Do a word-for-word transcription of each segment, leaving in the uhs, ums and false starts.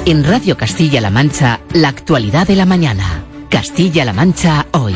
En Radio Castilla-La Mancha, la actualidad de la mañana. Castilla-La Mancha hoy.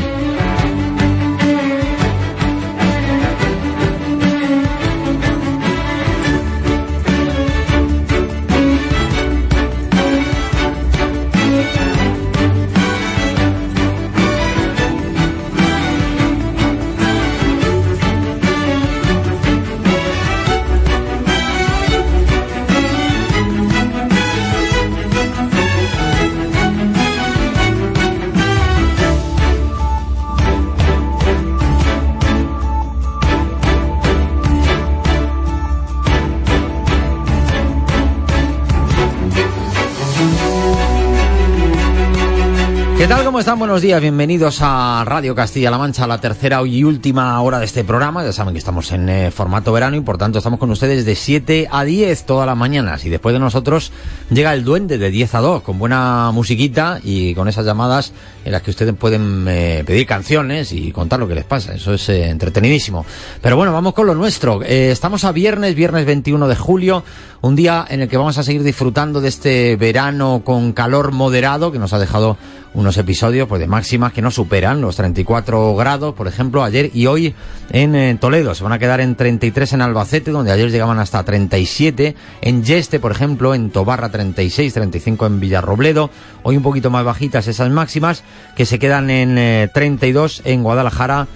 ¿Qué tal? ¿Cómo están? Buenos días, bienvenidos a Radio Castilla-La Mancha, la tercera y última hora de este programa. Ya saben que estamos en eh, formato verano y por tanto estamos con ustedes de siete a diez todas las mañanas. Y después de nosotros llega el Duende de diez a dos, con buena musiquita y con esas llamadas en las que ustedes pueden eh, pedir canciones y contar lo que les pasa. Eso es eh, entretenidísimo. Pero bueno, vamos con lo nuestro. Eh, estamos a viernes, viernes veintiuno de julio, un día en el que vamos a seguir disfrutando de este verano con calor moderado que nos ha dejado unos episodios pues de máximas que no superan los treinta y cuatro grados, por ejemplo, ayer y hoy en eh, Toledo. Se van a quedar en treinta y tres en Albacete, donde ayer llegaban hasta treinta y siete. En Yeste, por ejemplo, en Tobarra treinta y seis, treinta y cinco en Villarrobledo. Hoy un poquito más bajitas esas máximas, que se quedan en eh, treinta y dos en Guadalajara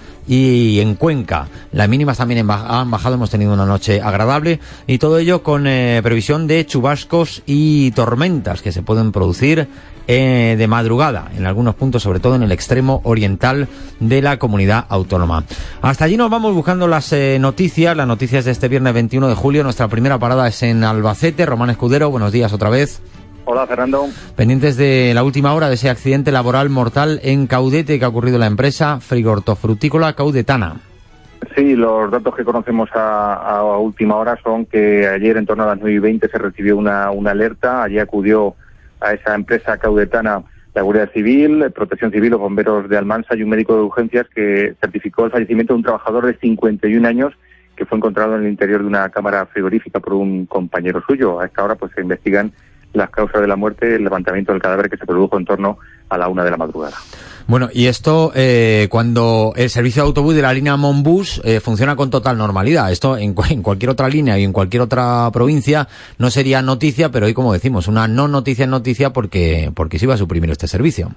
y en Cuenca. Las mínimas también han bajado, hemos tenido una noche agradable y todo ello con eh, previsión de chubascos y tormentas que se pueden producir eh, de madrugada en algunos puntos, sobre todo en el extremo oriental de la comunidad autónoma. Hasta allí nos vamos buscando las eh, noticias, las noticias de este viernes veintiuno de julio. Nuestra primera parada es en Albacete. Román Escudero, buenos días otra vez. Hola, Fernando. Pendientes de la última hora de ese accidente laboral mortal en Caudete que ha ocurrido en la empresa frigortofrutícola Caudetana. Sí, los datos que conocemos a, a última hora son que ayer en torno a las nueve y veinte se recibió una, una alerta. Allí acudió a esa empresa caudetana la Guardia Civil, Protección Civil, los bomberos de Almansa y un médico de urgencias que certificó el fallecimiento de un trabajador de cincuenta y un años que fue encontrado en el interior de una cámara frigorífica por un compañero suyo. A esta hora pues se investigan las causas de la muerte, el levantamiento del cadáver que se produjo en torno a la una de la madrugada. Bueno, y esto eh, cuando el servicio de autobús de la línea Monbus eh, funciona con total normalidad. Esto en, en cualquier otra línea y en cualquier otra provincia no sería noticia, pero hoy, como decimos, una no noticia es noticia porque, porque se iba a suprimir este servicio.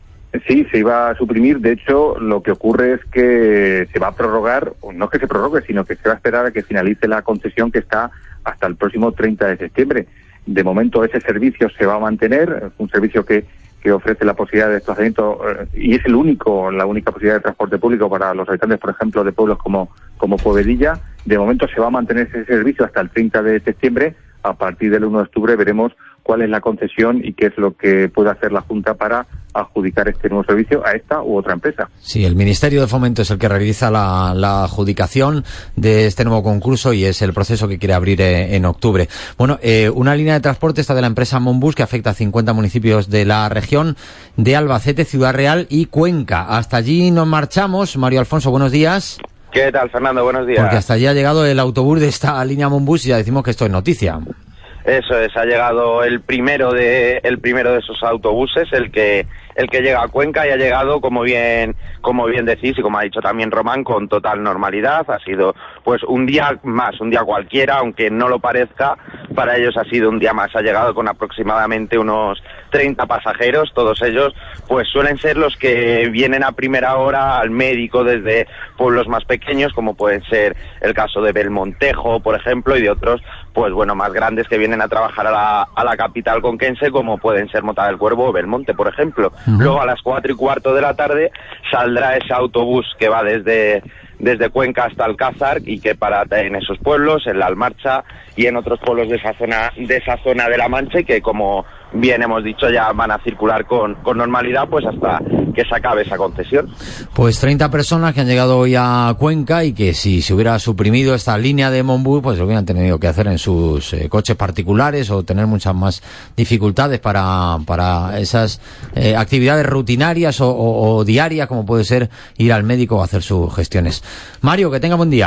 Sí, se iba a suprimir. De hecho, lo que ocurre es que se va a prorrogar, o no es que se prorrogue, sino que se va a esperar a que finalice la concesión que está hasta el próximo treinta de septiembre. De momento ese servicio se va a mantener, es un servicio que, que ofrece la posibilidad de desplazamiento eh, y es el único, la única posibilidad de transporte público para los habitantes, por ejemplo, de pueblos como, como Povedilla. De momento se va a mantener ese servicio hasta el treinta de septiembre. A partir del uno de octubre veremos cuál es la concesión y qué es lo que puede hacer la Junta para adjudicar este nuevo servicio a esta u otra empresa. Sí, el Ministerio de Fomento es el que realiza la, la adjudicación de este nuevo concurso y es el proceso que quiere abrir eh, en octubre. Bueno, eh, una línea de transporte esta de la empresa Monbus que afecta a cincuenta municipios de la región de Albacete, Ciudad Real y Cuenca. Hasta allí nos marchamos. Mario Alfonso, buenos días. ¿Qué tal, Fernando? Buenos días. Porque hasta allí ha llegado el autobús de esta línea Monbus y ya decimos que esto es noticia. Eso es, ha llegado el primero de el primero de esos autobuses, el que el que llega a Cuenca y ha llegado, como bien como bien decís y como ha dicho también Román, con total normalidad. Ha sido pues un día más, un día cualquiera, aunque no lo parezca, para ellos ha sido un día más. Ha llegado con aproximadamente unos treinta pasajeros, todos ellos pues suelen ser los que vienen a primera hora al médico desde pueblos más pequeños, como pueden ser el caso de Belmontejo, por ejemplo, y de otros pues bueno, más grandes que vienen a trabajar a la, a la capital conquense, como pueden ser Mota del Cuervo o Belmonte, por ejemplo. Uh-huh. Luego a las cuatro y cuarto de la tarde saldrá ese autobús que va desde, desde Cuenca hasta Alcázar y que para en esos pueblos, en la Almarcha y en otros pueblos de esa zona, de esa zona de La Mancha, y que como bien hemos dicho ya van a circular con, con normalidad pues hasta que se acabe esa concesión. Pues treinta personas que han llegado hoy a Cuenca y que si se hubiera suprimido esta línea de Monbus pues lo hubieran tenido que hacer en sus eh, coches particulares o tener muchas más dificultades para, para esas eh, actividades rutinarias o, o, o diarias, como puede ser ir al médico o hacer sus gestiones. Mario, que tenga buen día.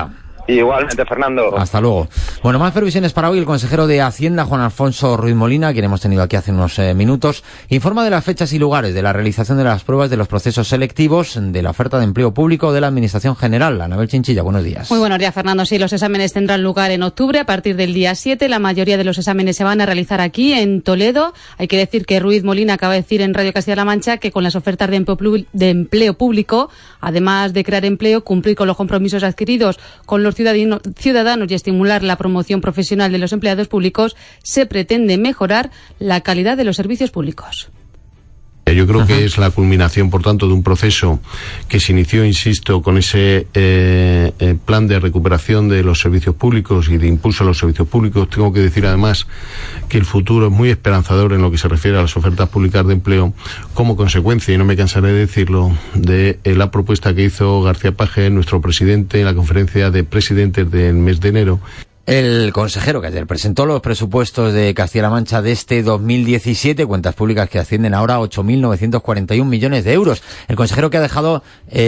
Igualmente, Fernando. Hasta luego. Bueno, más previsiones para hoy. El consejero de Hacienda, Juan Alfonso Ruiz Molina, quien hemos tenido aquí hace unos eh, minutos, informa de las fechas y lugares de la realización de las pruebas de los procesos selectivos de la oferta de empleo público de la Administración General. Anabel Chinchilla, buenos días. Muy buenos días, Fernando. Sí, los exámenes tendrán lugar en octubre a partir del día siete. La mayoría de los exámenes se van a realizar aquí, en Toledo. Hay que decir que Ruiz Molina acaba de decir en Radio Castilla-La Mancha que con las ofertas de empleo, de empleo público, además de crear empleo, cumplir con los compromisos adquiridos con los ciudadanos y estimular la promoción profesional de los empleados públicos, se pretende mejorar la calidad de los servicios públicos. Yo creo que es la culminación, por tanto, de un proceso que se inició, insisto, con ese eh, eh, plan de recuperación de los servicios públicos y de impulso a los servicios públicos. Tengo que decir, además, que el futuro es muy esperanzador en lo que se refiere a las ofertas públicas de empleo, como consecuencia, y no me cansaré de decirlo, de eh, la propuesta que hizo García Paje, nuestro presidente, en la conferencia de presidentes del mes de enero. El consejero que ayer presentó los presupuestos de Castilla-La Mancha de este dos mil diecisiete, cuentas públicas que ascienden ahora a ocho mil novecientos cuarenta y un millones de euros. El consejero que ha dejado,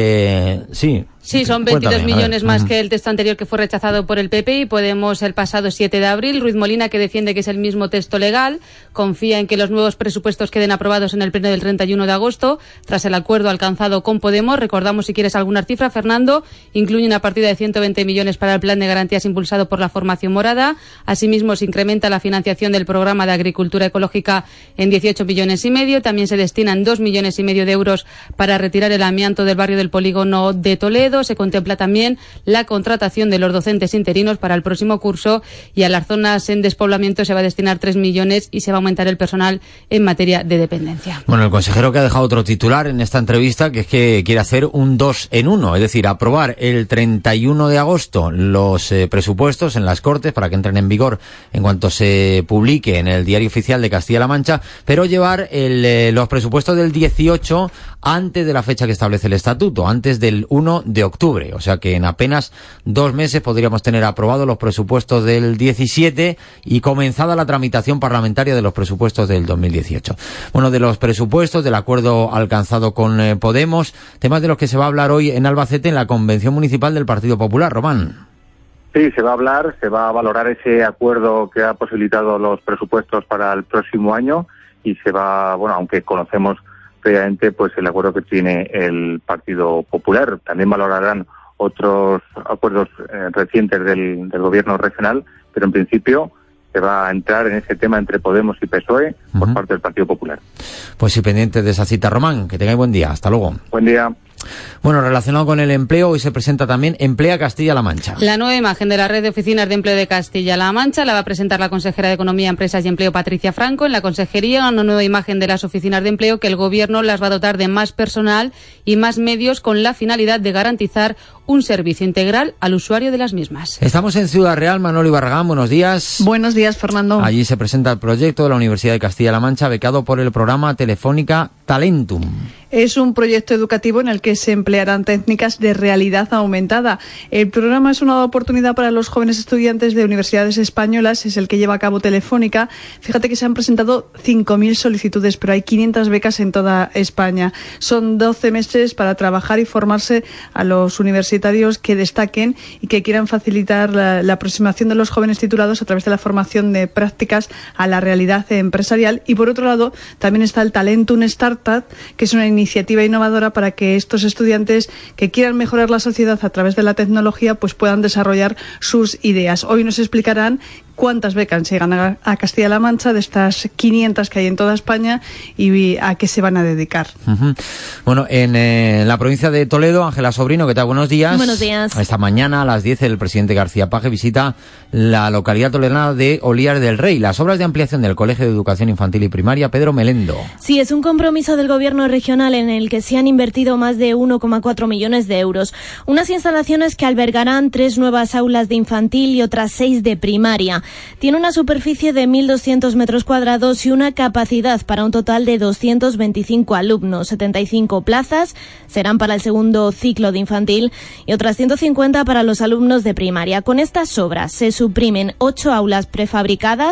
eh, sí... Sí, son veintidós millones más que el texto anterior que fue rechazado por el P P y Podemos el pasado siete de abril. Ruiz Molina, que defiende que es el mismo texto legal, confía en que los nuevos presupuestos queden aprobados en el pleno del treinta y uno de agosto, tras el acuerdo alcanzado con Podemos. Recordamos, si quieres alguna cifra, Fernando, incluye una partida de ciento veinte millones para el plan de garantías impulsado por la formación morada. Asimismo, se incrementa la financiación del programa de agricultura ecológica en dieciocho millones y medio. También se destinan dos millones y medio de euros para retirar el amianto del barrio del Polígono de Toledo. Se contempla también la contratación de los docentes interinos para el próximo curso, y a las zonas en despoblamiento se va a destinar tres millones y se va a aumentar el personal en materia de dependencia. Bueno, el consejero que ha dejado otro titular en esta entrevista, que es que quiere hacer un dos en uno, es decir, aprobar el treinta y uno de agosto los eh, presupuestos en las Cortes para que entren en vigor en cuanto se publique en el Diario Oficial de Castilla-La Mancha, pero llevar el, eh, los presupuestos del dieciocho antes de la fecha que establece el estatuto, antes del uno de octubre. O sea que en apenas dos meses podríamos tener aprobados los presupuestos del diecisiete y comenzada la tramitación parlamentaria de los presupuestos del dos mil dieciocho. Bueno, de los presupuestos, del acuerdo alcanzado con eh, Podemos, temas de los que se va a hablar hoy en Albacete en la Convención Municipal del Partido Popular. Román. Sí, se va a hablar, se va a valorar ese acuerdo que ha posibilitado los presupuestos para el próximo año y se va, bueno, aunque conocemos previamente pues el acuerdo que tiene el Partido Popular. También valorarán otros acuerdos eh, recientes del, del gobierno regional, pero en principio se va a entrar en ese tema entre Podemos y P S O E por uh-huh. parte del Partido Popular. Pues sí, pendientes de esa cita, Román. Que tengáis buen día. Hasta luego. Buen día. Bueno, relacionado con el empleo, hoy se presenta también Emplea Castilla-La Mancha. La nueva imagen de la red de oficinas de empleo de Castilla-La Mancha la va a presentar la consejera de Economía, Empresas y Empleo, Patricia Franco. En la consejería, una nueva imagen de las oficinas de empleo que el gobierno las va a dotar de más personal y más medios con la finalidad de garantizar un servicio integral al usuario de las mismas. Estamos en Ciudad Real. Manolo Ibarragán, buenos días. Buenos días, Fernando. Allí se presenta el proyecto de la Universidad de Castilla-La Mancha, becado por el programa Telefónica Talentum. Es un proyecto educativo en el que se emplearán técnicas de realidad aumentada. El programa es una oportunidad para los jóvenes estudiantes de universidades españolas, es el que lleva a cabo Telefónica. Fíjate que se han presentado cinco mil solicitudes, pero hay quinientas becas en toda España. Son doce meses para trabajar y formarse a los universitarios que destaquen y que quieran facilitar la, la aproximación de los jóvenes titulados a través de la formación de prácticas a la realidad empresarial. Y por otro lado, también está el Talentum Startup, que es una iniciativa innovadora para que estos estudiantes que quieran mejorar la sociedad a través de la tecnología pues puedan desarrollar sus ideas. Hoy nos explicarán cuántas becas llegan a, a Castilla-La Mancha de estas quinientas que hay en toda España y a qué se van a dedicar. Uh-huh. Bueno, en eh, la provincia de Toledo, Ángela Sobrino, ¿qué tal? Buenos días. Buenos días. Esta mañana a las diez el presidente García Paje visita la localidad toledana de Olías del Rey. Las obras de ampliación del Colegio de Educación Infantil y Primaria Pedro Melendo. Sí, es un compromiso del gobierno regional en el que se han invertido más de uno coma cuatro millones de euros. Unas instalaciones que albergarán tres nuevas aulas de infantil y otras seis de primaria. Tiene una superficie de mil doscientos metros cuadrados y una capacidad para un total de doscientos veinticinco alumnos. setenta y cinco plazas serán para el segundo ciclo de infantil y otras ciento cincuenta para los alumnos de primaria. Con estas obras se suprimen ocho aulas prefabricadas,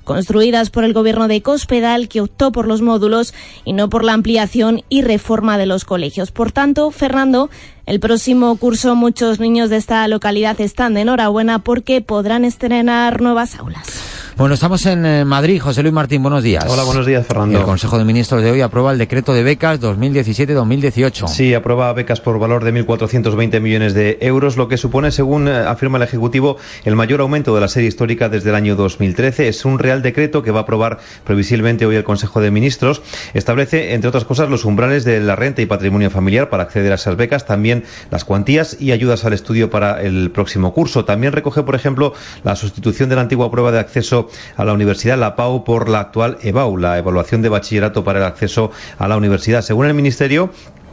construidas por el gobierno de Cospedal, que optó por los módulos y no por la ampliación y reforma de los colegios. Por tanto, Fernando, el próximo curso muchos niños de esta localidad están de enhorabuena porque podrán estrenar nuevas aulas. Bueno, estamos en eh, Madrid. José Luis Martín, buenos días. Hola, buenos días, Fernando. El Consejo de Ministros de hoy aprueba el decreto de becas dos mil diecisiete dos mil dieciocho. Sí, aprueba becas por valor de mil cuatrocientos veinte millones de euros, lo que supone, según eh, afirma el Ejecutivo, el mayor aumento de la serie histórica desde el año dos mil trece. Es un real decreto que va a aprobar previsiblemente hoy el Consejo de Ministros. Establece, entre otras cosas, los umbrales de la renta y patrimonio familiar para acceder a esas becas, también las cuantías y ayudas al estudio para el próximo curso. También recoge, por ejemplo, la sustitución de la antigua prueba de acceso a la universidad, la P A U, por la actual E B A U, la evaluación de bachillerato para el acceso a la universidad. Según el Ministerio,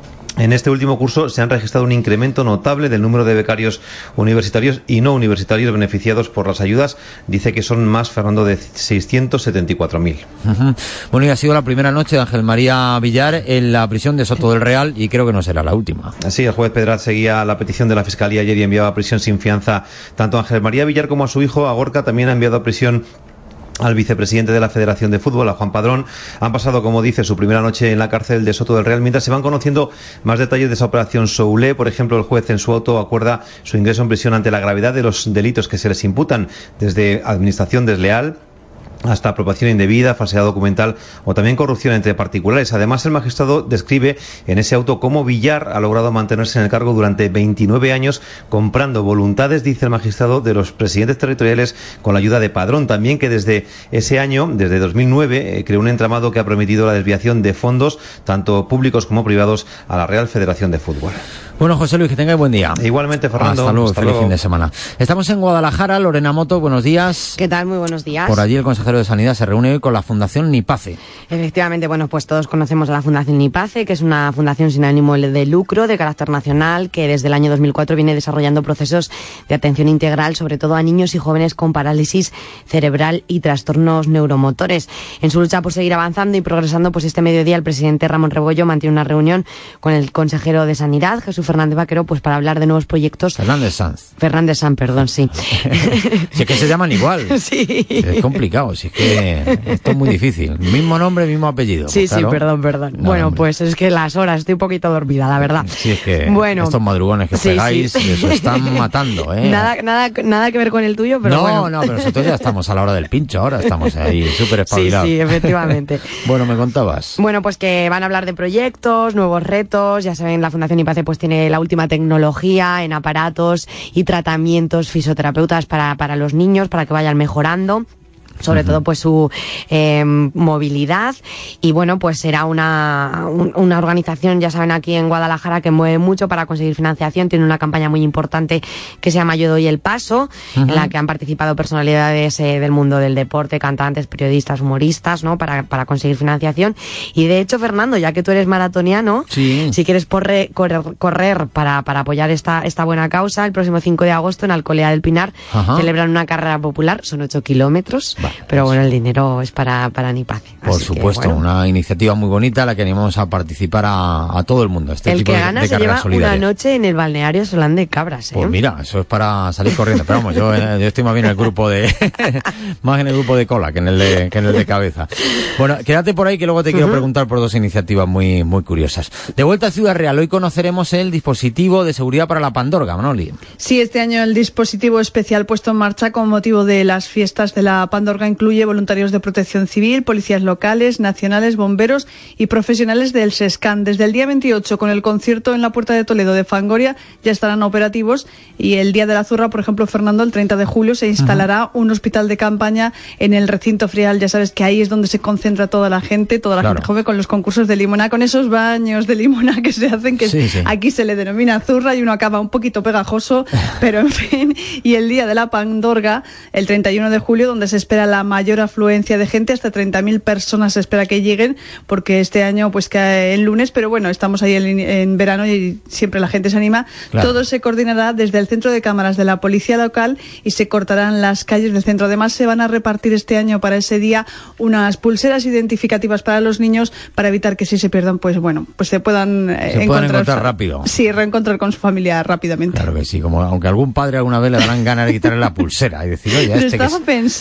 en este último curso se han registrado un incremento notable del número de becarios universitarios y no universitarios beneficiados por las ayudas. Dice que son más, Fernando, de seiscientos setenta y cuatro mil. Uh-huh. Bueno, y ha sido la primera noche de Ángel María Villar en la prisión de Soto del Real y creo que no será la última. Sí, el juez Pedraz seguía la petición de la Fiscalía ayer y enviaba a prisión sin fianza tanto a Ángel María Villar como a su hijo, a Gorka. También ha enviado a prisión al vicepresidente de la Federación de Fútbol, a Juan Padrón. Han pasado, como dice, su primera noche en la cárcel de Soto del Real, mientras se van conociendo más detalles de esa operación Soule. Por ejemplo, el juez en su auto acuerda su ingreso en prisión ante la gravedad de los delitos que se les imputan, desde administración desleal hasta apropiación indebida, falsedad documental o también corrupción entre particulares. Además, el magistrado describe en ese auto cómo Villar ha logrado mantenerse en el cargo durante veintinueve años comprando voluntades, dice el magistrado, de los presidentes territoriales con la ayuda de Padrón. También que desde ese año, desde dos mil nueve, eh, creó un entramado que ha permitido la desviación de fondos, tanto públicos como privados, a la Real Federación de Fútbol. Bueno, José Luis, que tengáis buen día. Igualmente, Fernando. Hasta luego, Hasta feliz luego. fin de semana. Estamos en Guadalajara. Lorena Moto, buenos días. ¿Qué tal? Muy buenos días. Por allí el consejero de Sanidad se reúne hoy con la Fundación Nipace. Efectivamente, bueno, pues todos conocemos a la Fundación Nipace, que es una fundación sin ánimo de lucro de carácter nacional que desde el año dos mil cuatro viene desarrollando procesos de atención integral, sobre todo a niños y jóvenes con parálisis cerebral y trastornos neuromotores. En su lucha por seguir avanzando y progresando, pues este mediodía el presidente Ramón Rebollo mantiene una reunión con el consejero de Sanidad, Jesús Fernández Vaquero, pues para hablar de nuevos proyectos. Fernández Sanz. Fernández Sanz, perdón, sí. Si es que se llaman igual. Sí. Es complicado, si es que esto es muy difícil. Mismo nombre, mismo apellido. Sí, pues, claro. sí, perdón, perdón. No, bueno, hombre. pues es que las horas, estoy un poquito dormida, la verdad. Sí, es que bueno, estos madrugones que sí, pegáis, sí. eso están matando, ¿eh? Nada, nada, nada que ver con el tuyo, pero no, bueno. no, pero nosotros ya estamos a la hora del pincho, ahora estamos ahí súper espabilados. Sí, sí, efectivamente. Bueno, me contabas. Bueno, pues que van a hablar de proyectos, nuevos retos. Ya saben, la Fundación Nipace pues tiene la última tecnología en aparatos y tratamientos fisioterapeutas para, para los niños, para que vayan mejorando. Sobre uh-huh. todo pues su eh, movilidad, y bueno, pues será una, un, una organización, ya saben, aquí en Guadalajara, que mueve mucho para conseguir financiación. Tiene una campaña muy importante que se llama Yo doy el paso, uh-huh. en la que han participado personalidades eh, del mundo del deporte, cantantes, periodistas, humoristas, ¿no? Para, para conseguir financiación. Y de hecho, Fernando, ya que tú eres maratoniano, sí. si quieres porre, correr, correr para, para apoyar esta, esta buena causa, el próximo cinco de agosto en Alcolea del Pinar uh-huh. celebran una carrera popular, son ocho kilómetros. Va. Pero bueno, el dinero es para, para Nipace. Por Así supuesto, que, bueno. Una iniciativa muy bonita a la que animamos a participar a, a todo el mundo. Este el tipo que de, gana de se lleva solidaria. una noche en el balneario Solán de Cabras, ¿eh? Pues mira, eso es para salir corriendo. Pero vamos, yo, yo estoy más bien en el grupo de más en el grupo de cola que en el de, que en el de cabeza. Bueno, quédate por ahí que luego te quiero uh-huh. preguntar por dos iniciativas muy muy curiosas. De vuelta a Ciudad Real, hoy conoceremos el dispositivo de seguridad para la Pandorga, Manoli. Sí, este año el dispositivo especial puesto en marcha con motivo de las fiestas de la Pandorga incluye voluntarios de protección civil, policías locales, nacionales, bomberos y profesionales del SESCAN. Desde el día veintiocho, con el concierto en la Puerta de Toledo de Fangoria, ya estarán operativos, y el día de la Zurra, por ejemplo, Fernando, el treinta de julio se instalará uh-huh. un hospital de campaña en el recinto Frial. Ya sabes que ahí es donde se concentra toda la gente, toda la claro. gente joven, con los concursos de limoná, con esos baños de limoná que se hacen, que sí, sí. aquí se le denomina zurra, y uno acaba un poquito pegajoso, pero en fin. Y el día de la Pandorga, el treinta y uno de julio, donde se espera la mayor afluencia de gente, hasta treinta mil personas se espera que lleguen, porque este año pues cae el lunes, pero bueno, estamos ahí en, en verano y siempre la gente se anima. Claro. Todo se coordinará desde el centro de cámaras de la policía local y se cortarán las calles del centro. Además, se van a repartir este año para ese día unas pulseras identificativas para los niños, para evitar que si se pierdan, pues bueno, pues se puedan, eh, se encontrar, encontrar rápido. Sí, reencontrar con su familia rápidamente. Claro que sí, como aunque algún padre alguna vez le darán ganas de quitarle la pulsera y decir, oye, a este, estaba que, pensando, a este que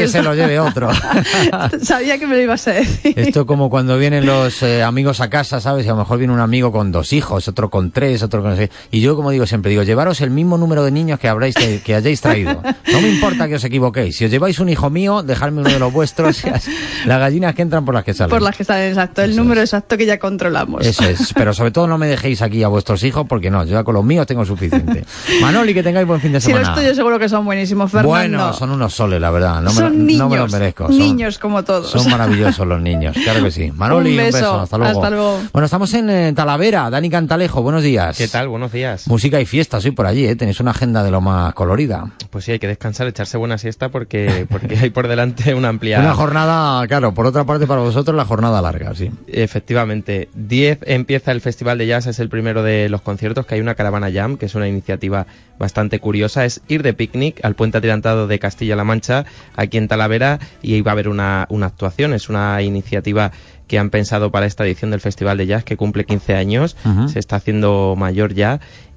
que se lo lleve otro. Sabía que me lo ibas a decir. Esto como cuando vienen los eh, amigos a casa, ¿sabes? Y a lo mejor viene un amigo con dos hijos, otro con tres, otro con no sé. Y yo, como digo siempre, digo, llevaros el mismo número de niños que habréis que hayáis traído. No me importa que os equivoquéis. Si os lleváis un hijo mío, dejadme uno de los vuestros. Las gallinas que entran por las que salen. Por las que salen, exacto. El Eso número es. exacto que ya controlamos. Eso es. Pero sobre todo no me dejéis aquí a vuestros hijos, porque no, yo ya con los míos tengo suficiente. Manoli, que tengáis buen fin de Si semana. los tuyos seguro que son buenísimos, Fernando. Bueno, son unos soles, la verdad. No me, son lo, niños, no me los merezco. Son, niños como todos. Son maravillosos los niños, claro que sí. Manoli, un, beso. un beso. Hasta luego. Hasta luego. Bueno, estamos en eh, Talavera. Dani Cantalejo, buenos días. ¿Qué tal? Buenos días. Música y fiestas hoy por allí, ¿eh? Tenéis una agenda de lo más colorida. Pues sí, hay que descansar, echarse buena siesta porque, porque hay por delante una amplia... Una jornada, claro, por otra parte para vosotros la jornada larga, sí. Efectivamente. diez empieza el Festival de Jazz, es el primero de los conciertos, que hay una caravana jam, que es una iniciativa bastante curiosa. Es ir de picnic al puente atirantado de Castilla-La Mancha, aquí en Talavera, y ahí va a haber una, una actuación. Es una iniciativa que han pensado para esta edición del Festival de Jazz, que cumple quince años, uh-huh. Se está haciendo mayor ya,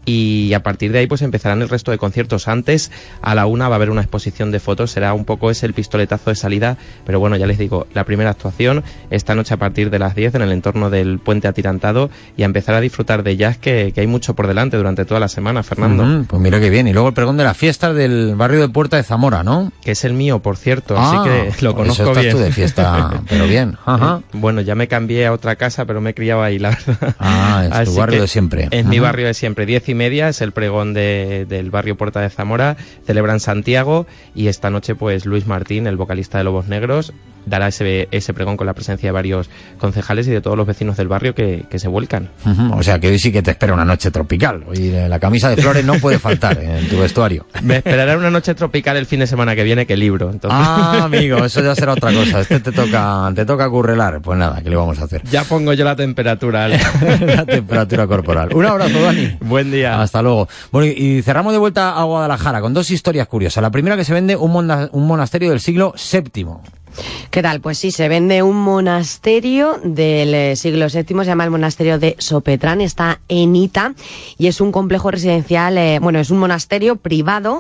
y a partir de ahí pues empezarán el resto de conciertos. Antes, a la una va a haber una exposición de fotos, será un poco ese el pistoletazo de salida, pero bueno, ya les digo, la primera actuación esta noche a partir de las diez en el entorno del puente atirantado, y a empezar a disfrutar de jazz, que, que hay mucho por delante durante toda la semana, Fernando. Uh-huh, pues mira qué bien. Y luego el pregón de las fiestas del barrio de Puerta de Zamora, ¿no? Que es el mío, por cierto, ah, así que lo conozco eso estás bien. Tú de fiesta, pero bien. Ajá. Eh, bueno, ya me cambié a otra casa, pero me he criado ahí, la verdad. Ah, es así tu barrio de siempre. Es uh-huh. mi barrio de siempre. Diez y media es el pregón De, del barrio Puerta de Zamora, celebran Santiago, y esta noche pues Luis Martín, el vocalista de Lobos Negros, dará ese, ese pregón con la presencia de varios concejales y de todos los vecinos del barrio que, que se vuelcan. Uh-huh. O sea que hoy sí que te espera una noche tropical. Hoy la camisa de flores no puede faltar en tu vestuario. Me esperará una noche tropical el fin de semana que viene, que libro. Entonces... Ah, amigo, eso ya será otra cosa. Este te toca, te toca currelar. Pues nada, ¿qué le vamos a hacer? Ya pongo yo la temperatura. La temperatura corporal. Un abrazo, Dani. Buen día. Hasta luego. Bueno, y cerramos de vuelta a Guadalajara con dos historias curiosas. La primera, que se vende un, mona, un monasterio del siglo séptimo. ¿Qué tal? Pues sí, se vende un monasterio del eh, siglo séptimo, se llama el monasterio de Sopetrán, está en Ita, y es un complejo residencial, eh, bueno, es un monasterio privado,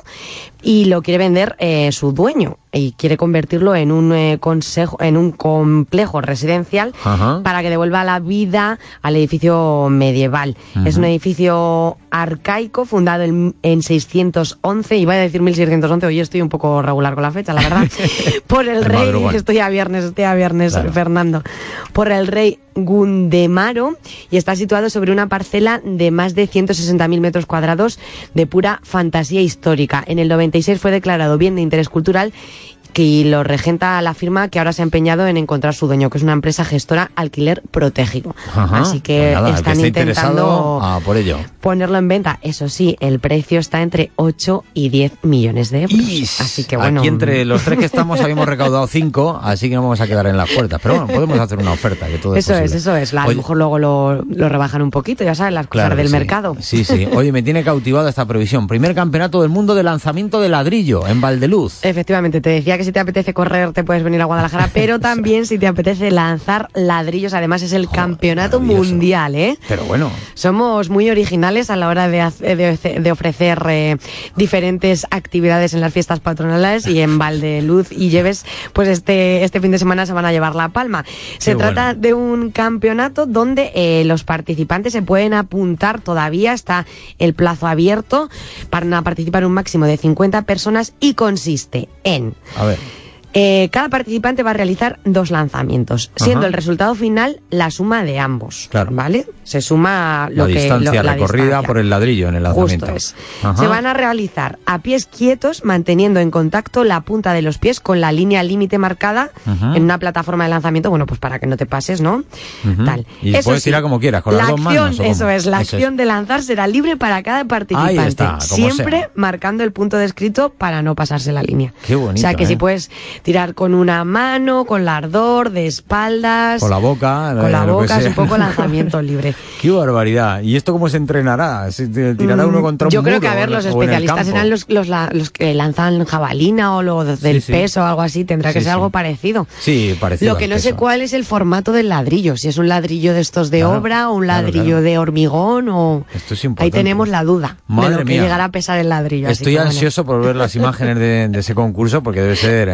y lo quiere vender eh, su dueño, y quiere convertirlo en un eh, consejo, en un complejo residencial. Ajá. Para que devuelva la vida al edificio medieval. Ajá. Es un edificio arcaico fundado en, en seiscientos once, iba a decir mil seiscientos once, hoy estoy un poco regular con la fecha, la verdad, por el rey, estoy a viernes, estoy a viernes, claro. Fernando, por el rey Gundemaro, y está situado sobre una parcela de más de ciento sesenta mil metros cuadrados de pura fantasía histórica. En el noventa y seis fue declarado bien de interés cultural, que lo regenta la firma que ahora se ha empeñado en encontrar su dueño, que es una empresa gestora Alquiler Protegido. Ajá, así que pues nada, están que intentando ah, por ello. ponerlo en venta. Eso sí, el precio está entre ocho y diez millones de euros. Is, así que bueno. Aquí entre los tres que estamos habíamos recaudado cinco, así que no vamos a quedar en las puertas. Pero bueno, podemos hacer una oferta, que todo es Eso posible. es, eso es. A lo mejor luego lo, lo rebajan un poquito, ya sabes, las cosas claro del sí. mercado. Sí, sí. Oye, me tiene cautivada esta previsión. Primer campeonato del mundo de lanzamiento de ladrillo en Valdeluz. Efectivamente, te decía que si te apetece correr te puedes venir a Guadalajara, pero también si te apetece lanzar ladrillos. Además es el Joder, campeonato mundial, ¿eh? Pero bueno. Somos muy originales a la hora de, de, de ofrecer eh, diferentes actividades en las fiestas patronales, y en Valdeluz y Lleves, pues este, este fin de semana se van a llevar la palma. Se Qué trata bueno. de un campeonato donde eh, los participantes se pueden apuntar, todavía está el plazo abierto para participar un máximo de cincuenta personas, y consiste en... A ver... Eh, cada participante va a realizar dos lanzamientos, siendo Ajá. el resultado final la suma de ambos. Claro. ¿Vale? Se suma lo la que distancia lo, la recorrida distancia. por el ladrillo en el lanzamiento. Justo es. Ajá. Se van a realizar a pies quietos, manteniendo en contacto la punta de los pies con la línea límite marcada Ajá. en una plataforma de lanzamiento, bueno, pues para que no te pases, ¿no? Ajá. Tal. Y eso puedes sí, tirar como quieras, con la las dos acción, manos. Eso es, la eso acción es. de lanzar será libre para cada participante. Ahí está, siempre sea. marcando el punto descrito para no pasarse la línea. Qué bonito. O sea que ¿eh? si puedes tirar con una mano, con la ardor, de espaldas, con la boca, con la boca, es un sea. poco lanzamiento libre. Qué barbaridad. ¿Y esto cómo se entrenará? ¿Se tirará uno contra un Yo muro? creo que, a ver, los especialistas serán los, los, los que lanzan jabalina o los del sí, sí. peso o algo así, tendrá que sí, ser sí. algo parecido. Sí, parecido. Lo que no peso. sé cuál es el formato del ladrillo, si es un ladrillo de estos de claro, obra o un ladrillo claro, claro. de hormigón o... Esto es importante. Ahí tenemos la duda Madre de lo que mía. llegará a pesar el ladrillo. Estoy así que, ansioso bueno. por ver las imágenes de, de ese concurso, porque debe ser, debe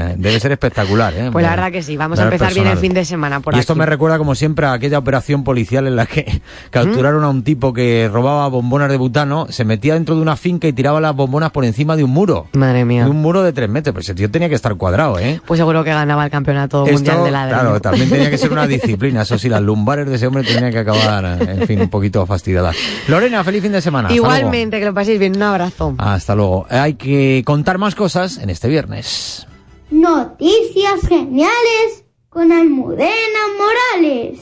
ser espectacular, ¿eh? Pues la verdad que sí, vamos a empezar personal. bien el fin de semana por y aquí. esto me recuerda como siempre a aquella operación policial en la que capturaron ¿Mm? a un tipo que robaba bombonas de butano, se metía dentro de una finca y tiraba las bombonas por encima de un muro. Madre mía. De un muro de tres metros, pues ese tío tenía que estar cuadrado, ¿eh? Pues seguro que ganaba el campeonato esto, mundial de ladrillo. Claro, también tenía que ser una disciplina, eso sí, las lumbares de ese hombre tenían que acabar, en fin, un poquito fastidiadas. Lorena, feliz fin de semana. Igualmente, que lo paséis bien, un abrazo. Hasta luego. Hay que contar más cosas en este viernes. Noticias geniales con Almudena Morales.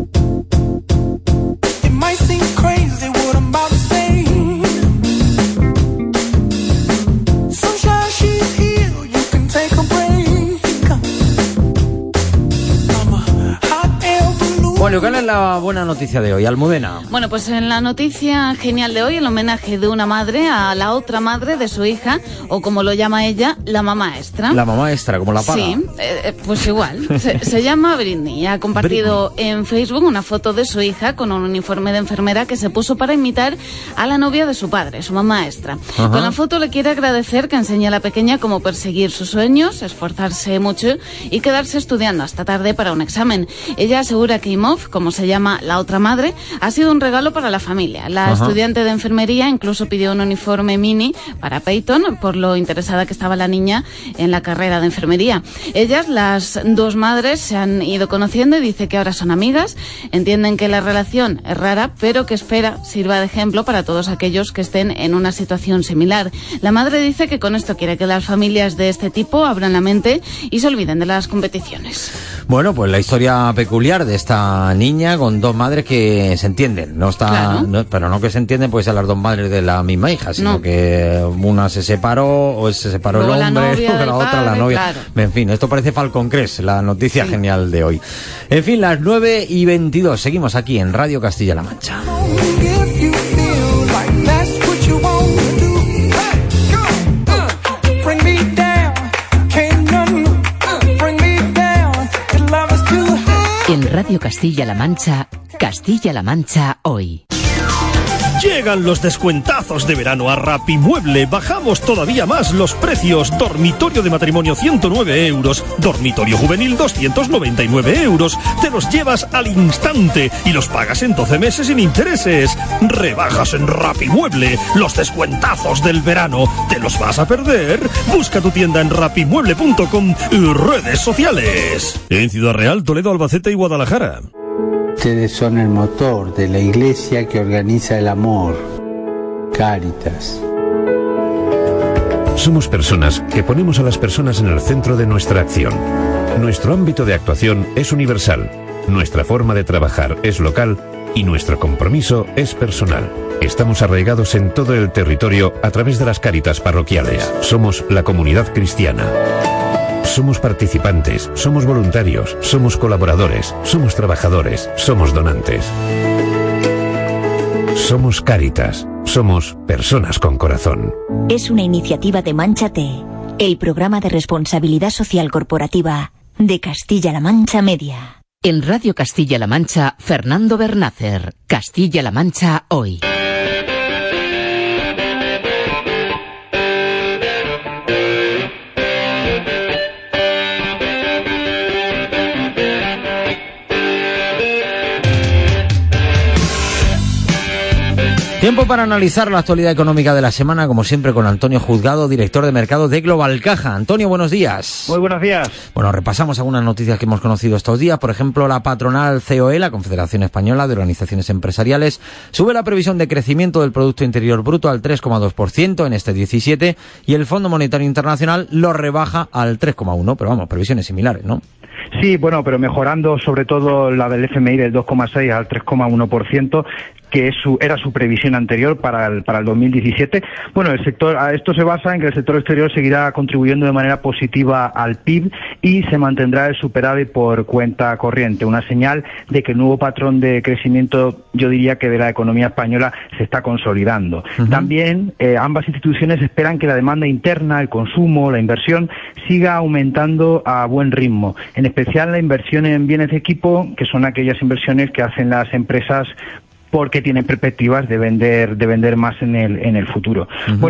Bueno, ¿cuál es la buena noticia de hoy, Almudena? Bueno, pues en la noticia genial de hoy, el homenaje de una madre a la otra madre de su hija, o como lo llama ella, la mamá extra. La mamá extra, como la paga. Sí, eh, pues igual. se, se llama Britney. Ha compartido Britney. en Facebook una foto de su hija con un uniforme de enfermera que se puso para imitar a la novia de su padre, su mamá extra. Ajá. Con la foto le quiere agradecer que enseñe a la pequeña cómo perseguir sus sueños, esforzarse mucho y quedarse estudiando hasta tarde para un examen. Ella asegura que Imov, como se llama la otra madre, ha sido un regalo para la familia. La Ajá. estudiante de enfermería incluso pidió un uniforme mini para Peyton por lo interesada que estaba la niña en la carrera de enfermería. Ellas, las dos madres, se han ido conociendo y dice que ahora son amigas, entienden que la relación es rara, pero que espera sirva de ejemplo para todos aquellos que estén en una situación similar. La madre dice que con esto quiere que las familias de este tipo abran la mente y se olviden de las competiciones. Bueno, pues la historia peculiar de esta niña con dos madres que se entienden, no está, claro. no, pero no que se entienden pues a las dos madres de la misma hija, sino no. que una se separó o se separó Luego el hombre, la, o la otra padre, la novia. Claro. En fin, esto parece Falcon Crest, la noticia sí. genial de hoy. En fin, las nueve y veintidós, seguimos aquí en Radio Castilla-La Mancha. En Radio Castilla-La Mancha, Castilla-La Mancha hoy. Llegan los descuentazos de verano a Rapimueble. Bajamos todavía más los precios. Dormitorio de matrimonio ciento nueve euros. Dormitorio juvenil doscientos noventa y nueve euros. Te los llevas al instante y los pagas en doce meses sin intereses. Rebajas en Rapimueble. Los descuentazos del verano. ¿Te los vas a perder? Busca tu tienda en rapimueble punto com y redes sociales. En Ciudad Real, Toledo, Albacete y Guadalajara. Ustedes son el motor de la iglesia que organiza el amor. Cáritas. Somos personas que ponemos a las personas en el centro de nuestra acción. Nuestro ámbito de actuación es universal, nuestra forma de trabajar es local y nuestro compromiso es personal. Estamos arraigados en todo el territorio a través de las Cáritas parroquiales. Somos la comunidad cristiana. Somos participantes, somos voluntarios, somos colaboradores, somos trabajadores, somos donantes. Somos Cáritas, somos personas con corazón. Es una iniciativa de Mánchate, el programa de responsabilidad social corporativa de Castilla-La Mancha Media. En Radio Castilla-La Mancha, Fernando Bernácer, Castilla-La Mancha hoy. Tiempo para analizar la actualidad económica de la semana, como siempre, con Antonio Juzgado, director de mercado de Global Caja. Antonio, buenos días. Muy buenos días. Bueno, repasamos algunas noticias que hemos conocido estos días. Por ejemplo, la patronal C O E, la Confederación Española de Organizaciones Empresariales, sube la previsión de crecimiento del Producto Interior Bruto al tres coma dos por ciento en este diecisiete y el Fondo Monetario Internacional lo rebaja al tres coma uno por ciento. Pero vamos, previsiones similares, ¿no? Sí, bueno, pero mejorando sobre todo la del F M I del dos coma seis al tres coma uno por ciento, que es su, era su previsión anterior para el, para el dos mil diecisiete. Bueno, el sector, a esto se basa en que el sector exterior seguirá contribuyendo de manera positiva al P I B y se mantendrá el superávit por cuenta corriente, una señal de que el nuevo patrón de crecimiento, yo diría que de la economía española, se está consolidando. Uh-huh. También eh, ambas instituciones esperan que la demanda interna, el consumo, la inversión, siga aumentando a buen ritmo, en especial la inversión en bienes de equipo, que son aquellas inversiones que hacen las empresas porque tienen perspectivas de vender de vender más en el en el futuro. Uh-huh. Bueno,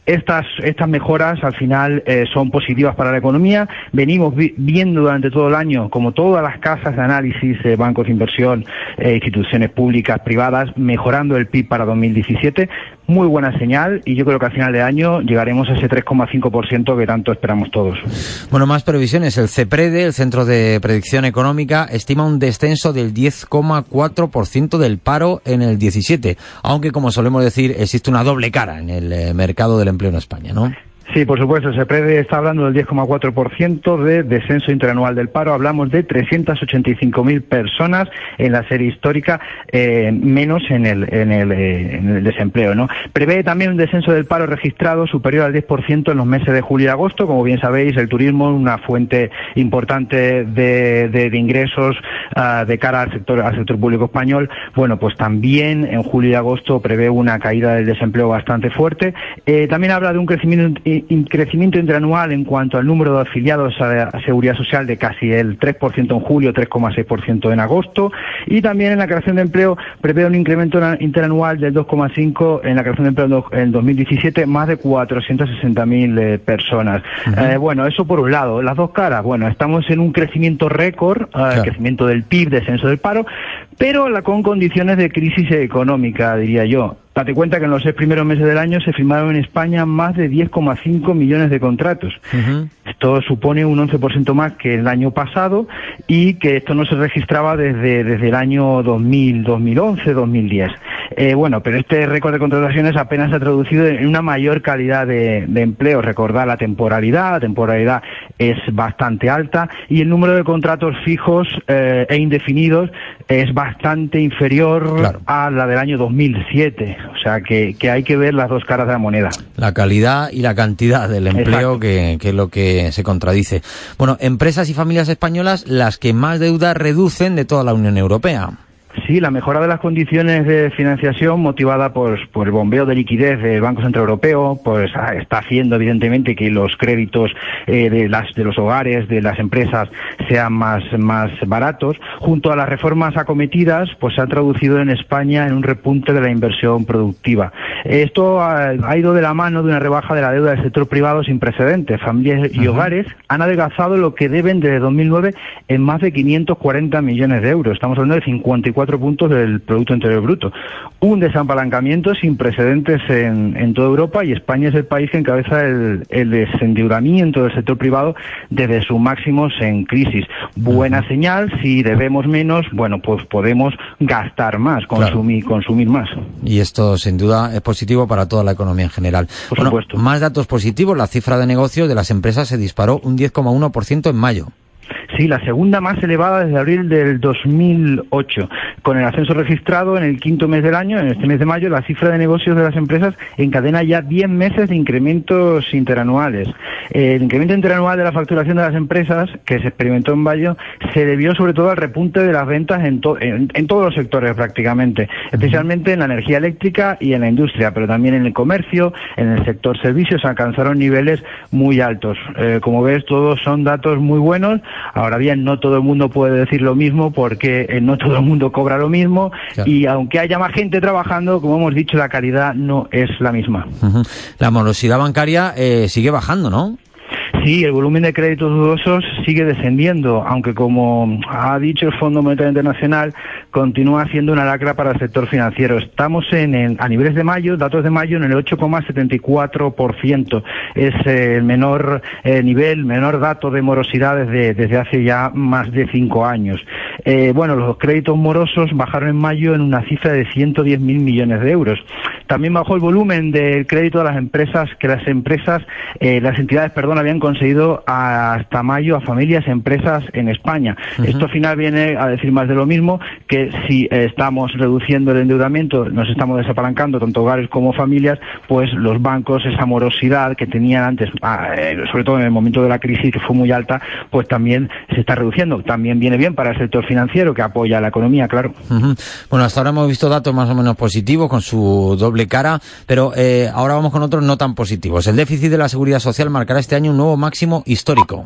estas, estas mejoras al final eh, son positivas para la economía. Venimos vi viendo durante todo el año como todas las casas de análisis, eh, bancos de inversión, eh, instituciones públicas, privadas, mejorando el P I B para dos mil diecisiete. Muy buena señal, y yo creo que al final de año llegaremos a ese tres coma cinco por ciento que tanto esperamos todos. Bueno, más previsiones. El CEPREDE, el Centro de Predicción Económica, estima un descenso del diez coma cuatro por ciento del paro en el diecisiete, aunque, como solemos decir, existe una doble cara en el eh, mercado del empleo en España, ¿no? Sí, por supuesto, el CEPREDE está hablando del diez coma cuatro por ciento de descenso interanual del paro. Hablamos de trescientas ochenta y cinco mil personas en la serie histórica, eh, menos en el, en, el, eh, en el desempleo, ¿no? Prevé también un descenso del paro registrado superior al diez por ciento en los meses de julio y agosto. Como bien sabéis, el turismo es una fuente importante de, de, de ingresos uh, de cara al sector, al sector público español. Bueno, pues también en julio y agosto prevé una caída del desempleo bastante fuerte. Eh, también habla de un crecimiento crecimiento interanual en cuanto al número de afiliados a la Seguridad Social de casi el tres por ciento en julio, tres coma seis por ciento en agosto, y también en la creación de empleo prevé un incremento interanual del dos coma cinco por ciento en la creación de empleo en dos mil diecisiete, más de cuatrocientas sesenta mil eh, personas. Uh-huh. eh, bueno, eso por un lado. Las dos caras, bueno, estamos en un crecimiento récord, eh, claro. Crecimiento del P I B, descenso del paro, pero la, con condiciones de crisis económica, diría yo. Date cuenta que en los seis primeros meses del año se firmaron en España más de diez coma cinco millones de contratos. Uh-huh. Esto supone un once por ciento más que el año pasado, y que esto no se registraba desde, desde el año dos mil, dos mil once, dos mil diez. Eh, bueno, pero este récord de contrataciones apenas se ha traducido en una mayor calidad de, de empleo. Recordad la temporalidad, la temporalidad es bastante alta, y el número de contratos fijos eh, e indefinidos es bastante inferior, claro, a la del año dos mil siete. O sea que, que hay que ver las dos caras de la moneda. La calidad y la cantidad del empleo, que, que es lo que se contradice. Bueno, empresas y familias españolas las que más deuda reducen de toda la Unión Europea. Sí, la mejora de las condiciones de financiación motivada por, por el bombeo de liquidez del Banco Central Europeo, pues está haciendo evidentemente que los créditos eh, de las de los hogares, de las empresas, sean más más baratos. Junto a las reformas acometidas, pues se ha traducido en España en un repunte de la inversión productiva. Esto ha, ha ido de la mano de una rebaja de la deuda del sector privado sin precedentes. Familias y uh-huh. hogares han adelgazado lo que deben desde dos mil nueve en más de quinientos cuarenta millones de euros. Estamos hablando de cincuenta y cuatro puntos del Producto Interior Bruto. Un desapalancamiento sin precedentes en, en toda Europa, y España es el país que encabeza el, el desendeudamiento del sector privado desde sus máximos en crisis. Buena uh-huh. señal. Si debemos menos, bueno, pues podemos gastar más, consumir, claro. consumir más. Y esto sin duda es positivo para toda la economía en general. Por bueno, supuesto. Más datos positivos. La cifra de negocios de las empresas se disparó un diez coma uno por ciento en mayo. Sí, la segunda más elevada desde abril del dos mil ocho. Con el ascenso registrado en el quinto mes del año, en este mes de mayo, la cifra de negocios de las empresas encadena ya diez meses de incrementos interanuales. El incremento interanual de la facturación de las empresas, que se experimentó en mayo, se debió sobre todo al repunte de las ventas en, to en, en todos los sectores prácticamente, especialmente en la energía eléctrica y en la industria, pero también en el comercio, en el sector servicios, alcanzaron niveles muy altos. Eh, como ves, todos son datos muy buenos. Ahora bien, no todo el mundo puede decir lo mismo, porque eh, no todo el mundo cobra lo mismo, claro. Y aunque haya más gente trabajando, como hemos dicho, la calidad no es la misma. Uh-huh. La morosidad bancaria eh, sigue bajando, ¿no? Sí, el volumen de créditos dudosos sigue descendiendo, aunque, como ha dicho el Fondo Monetario Internacional, continúa siendo una lacra para el sector financiero. Estamos en, en a niveles de mayo, datos de mayo, en el ocho coma setenta y cuatro por ciento. Es eh, el menor eh, nivel, menor dato de morosidad desde, desde hace ya más de cinco años. Eh, bueno, los créditos morosos bajaron en mayo en una cifra de ciento diez mil millones de euros. También bajó el volumen del crédito a las empresas, que las empresas, eh, las entidades, perdón, habían conseguido hasta mayo a familias, empresas en España. Uh-huh. Esto al final viene a decir más de lo mismo, que si eh, estamos reduciendo el endeudamiento, nos estamos desapalancando tanto hogares como familias, pues los bancos, esa morosidad que tenían antes, eh, sobre todo en el momento de la crisis, que fue muy alta, pues también se está reduciendo. También viene bien para el sector financiero, que apoya a la economía, claro. Uh-huh. Bueno, hasta ahora hemos visto datos más o menos positivos con su doble cara, pero eh, ahora vamos con otros no tan positivos. El déficit de la Seguridad Social marcará este año un nuevo máximo histórico.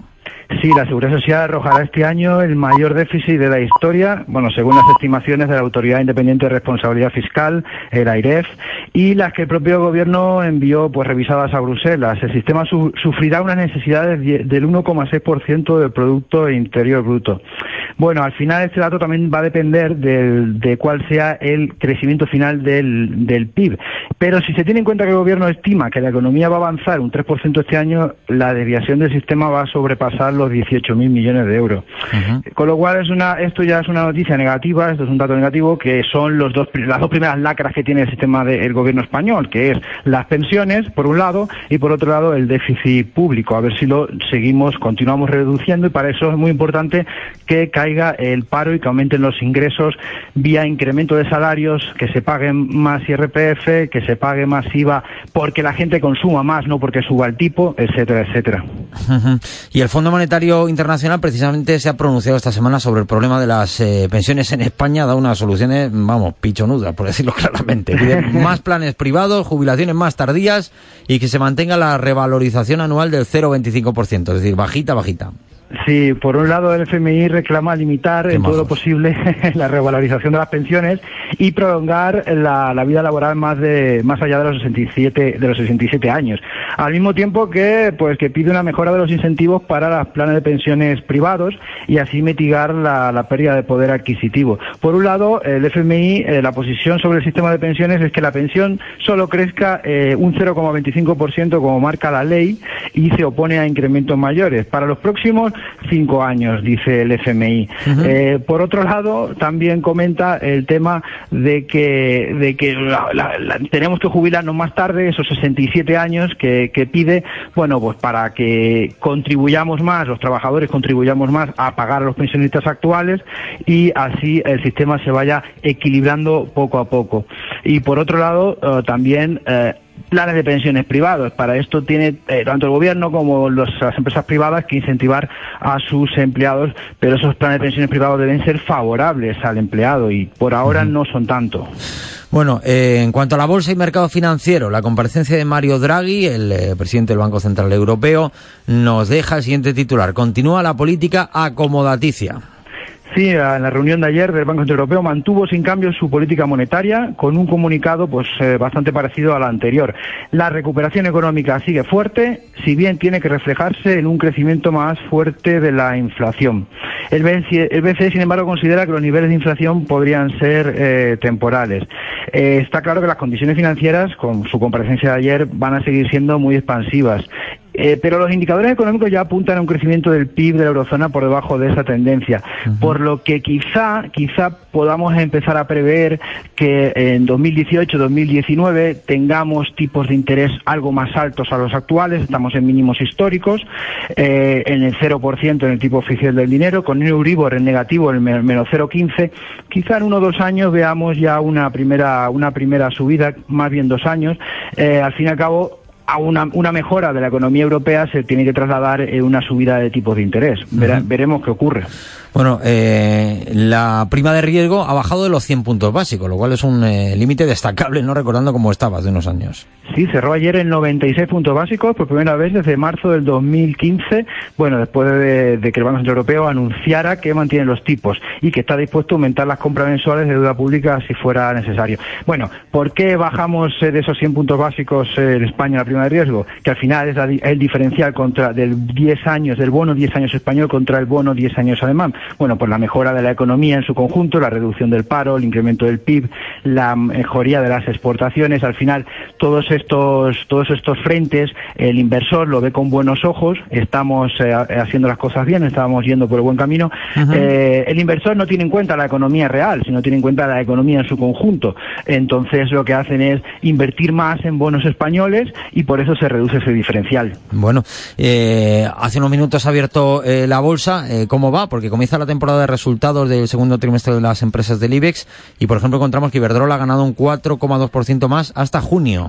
Sí, la Seguridad Social arrojará este año el mayor déficit de la historia, bueno, según las estimaciones de la Autoridad Independiente de Responsabilidad Fiscal, el AIREF, y las que el propio gobierno envió pues revisadas a Bruselas. El sistema su sufrirá unas necesidades del uno coma seis por ciento del Producto Interior Bruto. Bueno, al final este dato también va a depender del, de cuál sea el crecimiento final del, del P I B. Pero si se tiene en cuenta que el gobierno estima que la economía va a avanzar un tres por ciento este año, la desviación del sistema va a sobrepasar los dieciocho mil millones de euros. Uh-huh. Con lo cual es una, esto ya es una noticia negativa, esto es un dato negativo, que son los dos, las dos primeras lacras que tiene el sistema del gobierno español, que es las pensiones, por un lado, y por otro lado el déficit público. A ver si lo seguimos, continuamos reduciendo, y para eso es muy importante que caiga el paro y que aumenten los ingresos vía incremento de salarios, que se paguen más I R P F, que se pague más I V A porque la gente consuma más, no porque suba el tipo, etcétera, etcétera. Uh-huh. Y el Fondo Monetario Internacional precisamente se ha pronunciado esta semana sobre el problema de las eh, pensiones en España, ha dado unas soluciones, vamos, pichonudas, por decirlo claramente. Pide más planes privados, jubilaciones más tardías y que se mantenga la revalorización anual del cero coma veinticinco por ciento, es decir, bajita, bajita. Sí, por un lado el F M I reclama limitar en todo lo posible la revalorización de las pensiones y prolongar la, la vida laboral más de más allá de los sesenta y siete de los sesenta y siete años. Al mismo tiempo que pues que pide una mejora de los incentivos para los planes de pensiones privados y así mitigar la, la pérdida de poder adquisitivo. Por un lado, el F M I, eh, la posición sobre el sistema de pensiones es que la pensión solo crezca eh, un cero coma veinticinco por ciento como marca la ley y se opone a incrementos mayores. Para los próximos cinco años, dice el F M I. Uh-huh. Eh, por otro lado, también comenta el tema de que de que la, la, la, tenemos que jubilarnos más tarde, esos sesenta y siete años que, que pide, bueno, pues para que contribuyamos más, los trabajadores contribuyamos más a pagar a los pensionistas actuales y así el sistema se vaya equilibrando poco a poco. Y por otro lado, eh, también eh, planes de pensiones privados. Para esto tiene eh, tanto el gobierno como los, las empresas privadas que incentivar a sus empleados, pero esos planes de pensiones privados deben ser favorables al empleado y por ahora uh-huh. no son tanto. Bueno, eh, en cuanto a la bolsa y mercado financiero, la comparecencia de Mario Draghi, el eh, presidente del Banco Central Europeo, nos deja el siguiente titular: continúa la política acomodaticia. Sí, en la reunión de ayer del Banco Central Europeo mantuvo sin cambio su política monetaria con un comunicado pues eh, bastante parecido al anterior. La recuperación económica sigue fuerte, si bien tiene que reflejarse en un crecimiento más fuerte de la inflación. El B C E, el B C E sin embargo, considera que los niveles de inflación podrían ser eh, temporales. Eh, está claro que las condiciones financieras, con su comparecencia de ayer, van a seguir siendo muy expansivas. Eh, pero los indicadores económicos ya apuntan a un crecimiento del P I B de la eurozona por debajo de esa tendencia, uh-huh. por lo que quizá quizá podamos empezar a prever que en dos mil dieciocho dos mil diecinueve tengamos tipos de interés algo más altos a los actuales. Estamos en mínimos históricos, eh, en el cero por ciento en el tipo oficial del dinero, con un Euribor en negativo, en el menos cero coma quince. Quizá en uno o dos años veamos ya una primera una primera subida, más bien dos años. Eh, al fin y al cabo, a una, una mejora de la economía europea se tiene que trasladar en una subida de tipos de interés. Verá, uh-huh. Veremos qué ocurre. Bueno, eh, la prima de riesgo ha bajado de los cien puntos básicos, lo cual es un eh, límite destacable, no recordando cómo estaba hace unos años. Sí, cerró ayer en noventa y seis puntos básicos por primera vez desde marzo del dos mil quince, bueno, después de, de que el Banco Central Europeo anunciara que mantiene los tipos y que está dispuesto a aumentar las compras mensuales de deuda pública si fuera necesario. Bueno, ¿por qué bajamos eh, de esos cien puntos básicos eh, en España la prima de riesgo? Que al final es la, el diferencial contra del diez años, del bono diez años español contra el bono diez años alemán. Bueno, pues la mejora de la economía en su conjunto, la reducción del paro, el incremento del P I B, la mejoría de las exportaciones, al final todos estos todos estos frentes el inversor lo ve con buenos ojos. Estamos eh, haciendo las cosas bien, estamos yendo por el buen camino. Uh-huh. Eh, el inversor no tiene en cuenta la economía real, sino tiene en cuenta la economía en su conjunto. Entonces lo que hacen es invertir más en bonos españoles y por eso se reduce ese diferencial. Bueno, eh, hace unos minutos ha abierto eh, la bolsa. Eh, ¿Cómo va? Porque comienza la temporada de resultados del segundo trimestre de las empresas del IBEX y, por ejemplo, encontramos que Iberdrola ha ganado un cuatro coma dos por ciento más hasta junio.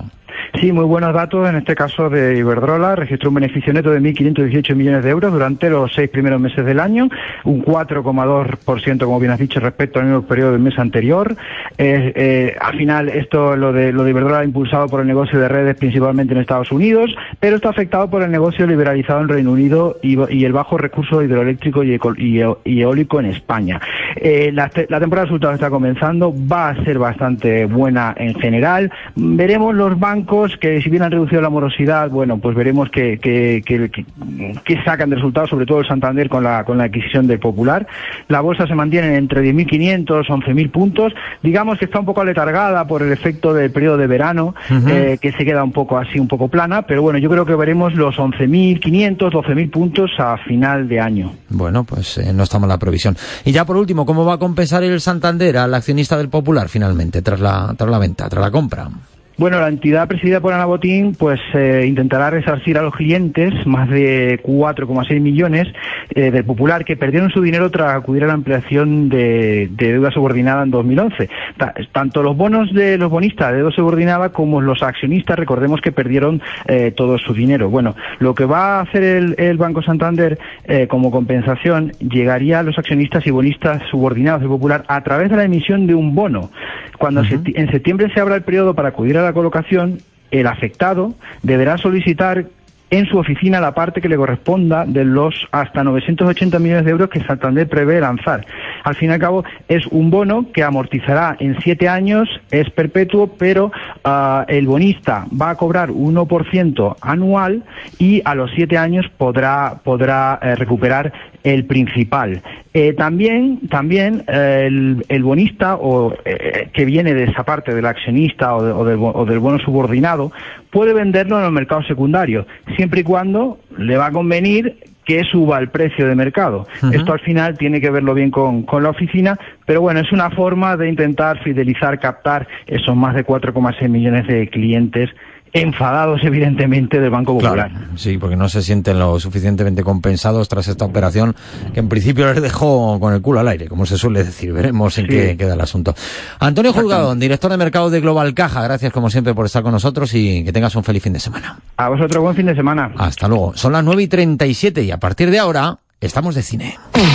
Sí, muy buenos datos. En este caso de Iberdrola registró un beneficio neto de mil quinientos dieciocho millones de euros durante los seis primeros meses del año, un cuatro coma dos por ciento, como bien has dicho, respecto al mismo periodo del mes anterior. Eh, eh, al final, esto lo de lo de Iberdrola impulsado por el negocio de redes principalmente en Estados Unidos, pero está afectado por el negocio liberalizado en Reino Unido y, y el bajo recurso hidroeléctrico y, eco, y, y eólico en España. Eh, la, la temporada de resultados está comenzando, va a ser bastante buena en general. Veremos los bancos que, si bien han reducido la morosidad, bueno, pues veremos que, que, que, que, que sacan de resultados, sobre todo el Santander con la, con la adquisición del Popular. La bolsa se mantiene entre diez mil quinientos, once mil puntos. Digamos que está un poco aletargada por el efecto del periodo de verano, uh-huh. eh, que se queda un poco así, un poco plana, pero bueno, yo creo que veremos los once mil quinientos, doce mil puntos a final de año. Bueno, pues eh, no está mal la previsión. Y ya por último, ¿cómo va a compensar el Santander al accionista del Popular finalmente, tras la, tras la venta, tras la compra? Bueno, la entidad presidida por Ana Botín pues eh, intentará resarcir a los clientes, más de cuatro coma seis millones eh, del Popular, que perdieron su dinero tras acudir a la ampliación de, de deuda subordinada en dos mil once. Ta, tanto los bonos de los bonistas de deuda subordinada como los accionistas, recordemos que perdieron eh, todo su dinero. Bueno, lo que va a hacer el, el Banco Santander eh, como compensación llegaría a los accionistas y bonistas subordinados del Popular a través de la emisión de un bono. Cuando uh-huh. se, en septiembre se abra el periodo para acudir a la colocación, el afectado deberá solicitar en su oficina la parte que le corresponda de los hasta novecientos ochenta millones de euros que Santander prevé lanzar. Al fin y al cabo, es un bono que amortizará en siete años, es perpetuo, pero uh, el bonista va a cobrar uno por ciento anual y a los siete años podrá, podrá eh, recuperar el principal. Eh, también también eh, el, el bonista o eh, que viene de esa parte del accionista o, de, o, del, o del bono subordinado puede venderlo en el mercado secundario, siempre y cuando le va a convenir que suba el precio de mercado. Uh-huh. Esto al final tiene que verlo bien con, con la oficina, pero bueno, es una forma de intentar fidelizar, captar esos más de cuatro coma seis millones de clientes enfadados evidentemente del Banco Popular. Claro, sí, porque no se sienten lo suficientemente compensados tras esta operación que en principio les dejó con el culo al aire, como se suele decir. Veremos en sí. qué queda el asunto. Antonio Juzgado, director de mercado de Global Caja, gracias como siempre por estar con nosotros y que tengas un feliz fin de semana. A vosotros buen fin de semana. Hasta luego. Son las nueve y treinta y siete y a partir de ahora estamos de cine.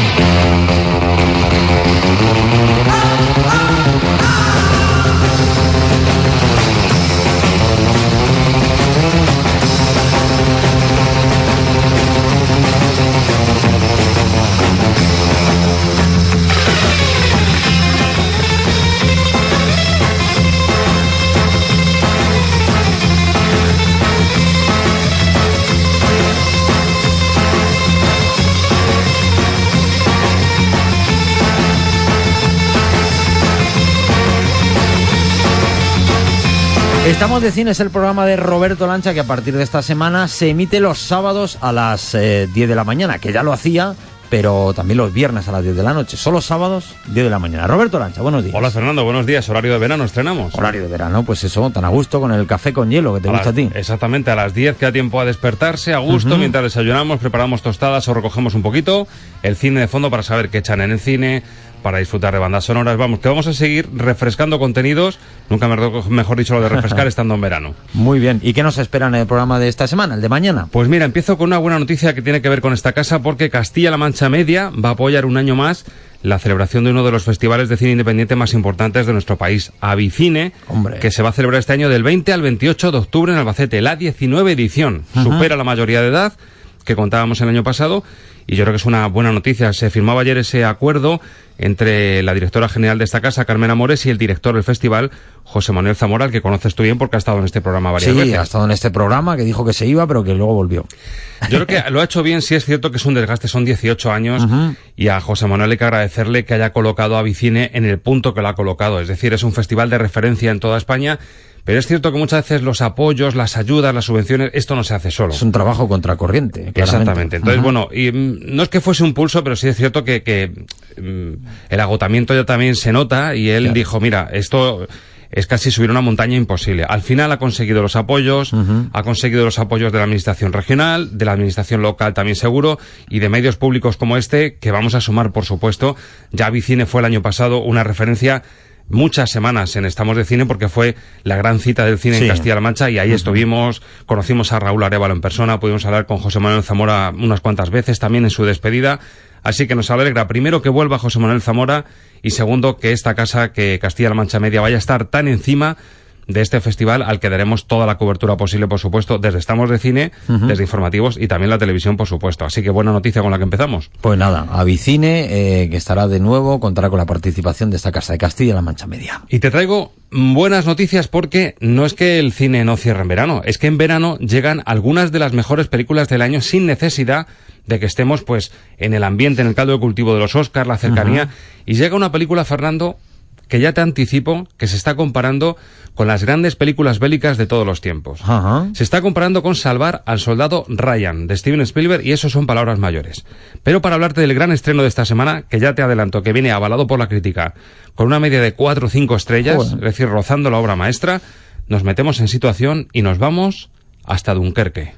Estamos de Cine, es el programa de Roberto Lancha que a partir de esta semana se emite los sábados a las eh, diez de la mañana, que ya lo hacía, pero también los viernes a las diez de la noche. Solo sábados, diez de la mañana. Roberto Lancha, buenos días. Hola Fernando, buenos días. Horario de verano, estrenamos. Horario de verano, pues eso, tan a gusto con el café con hielo que te a gusta las, a ti. Exactamente, a las diez queda tiempo a despertarse, a gusto, uh-huh. mientras desayunamos, preparamos tostadas o recogemos un poquito. El cine de fondo para saber qué echan en el cine, para disfrutar de bandas sonoras. Vamos, que vamos a seguir refrescando contenidos, nunca mejor dicho lo de refrescar estando en verano. Muy bien, ¿y qué nos espera en el programa de esta semana, el de mañana? Pues mira, empiezo con una buena noticia que tiene que ver con esta casa, porque Castilla-La Mancha Media va a apoyar un año más la celebración de uno de los festivales de cine independiente más importantes de nuestro país, Avicine, Hombre. que se va a celebrar este año del veinte al veintiocho de octubre en Albacete, la diecinueve edición. Uh-huh. Supera la mayoría de edad que contábamos el año pasado, y yo creo que es una buena noticia. Se firmaba ayer ese acuerdo entre la directora general de esta casa, Carmen Amores, y el director del festival, José Manuel Zamora, al que conoces tú bien porque ha estado en este programa varias sí, veces. Sí, ha estado en este programa, que dijo que se iba, pero que luego volvió. Yo creo que lo ha hecho bien. Sí es cierto que es un desgaste, son dieciocho años, uh-huh. y a José Manuel hay que agradecerle que haya colocado a Avicine en el punto que lo ha colocado. Es decir, es un festival de referencia en toda España. Pero es cierto que muchas veces los apoyos, las ayudas, las subvenciones, esto no se hace solo. Es un trabajo contracorriente, claramente. Exactamente. Entonces, uh-huh. bueno, y mm, no es que fuese un pulso, pero sí es cierto que, que mm, el agotamiento ya también se nota, y él claro. dijo, mira, esto es casi subir una montaña imposible. Al final ha conseguido los apoyos, uh-huh. ha conseguido los apoyos de la administración regional, de la administración local también seguro, y de medios públicos como este, que vamos a sumar, por supuesto. Ya Avicine fue el año pasado una referencia muchas semanas en Estamos de Cine porque fue la gran cita del cine Sí. en Castilla-La Mancha y ahí Uh-huh. estuvimos, conocimos a Raúl Arévalo en persona, pudimos hablar con José Manuel Zamora unas cuantas veces también en su despedida, así que nos alegra primero que vuelva José Manuel Zamora y segundo que esta casa, que Castilla-La Mancha Media, vaya a estar tan encima de este festival al que daremos toda la cobertura posible, por supuesto, desde Estamos de Cine, Ujú. desde informativos y también la televisión, por supuesto. Así que buena noticia con la que empezamos. Pues nada, Avicine, eh, que estará de nuevo, contará con la participación de esta casa de Castilla-La Mancha Media. Y te traigo buenas noticias porque no es que el cine no cierre en verano, es que en verano llegan algunas de las mejores películas del año sin necesidad de que estemos pues en el ambiente, en el caldo de cultivo de los Oscars, la cercanía. Ajá. Y llega una película, Fernando, que ya te anticipo que se está comparando con las grandes películas bélicas de todos los tiempos. Ajá. Se está comparando con Salvar al soldado Ryan, de Steven Spielberg, y eso son palabras mayores. Pero para hablarte del gran estreno de esta semana, que ya te adelanto que viene avalado por la crítica, con una media de cuatro o cinco estrellas, Joder. es decir, rozando la obra maestra, nos metemos en situación y nos vamos hasta Dunkerque.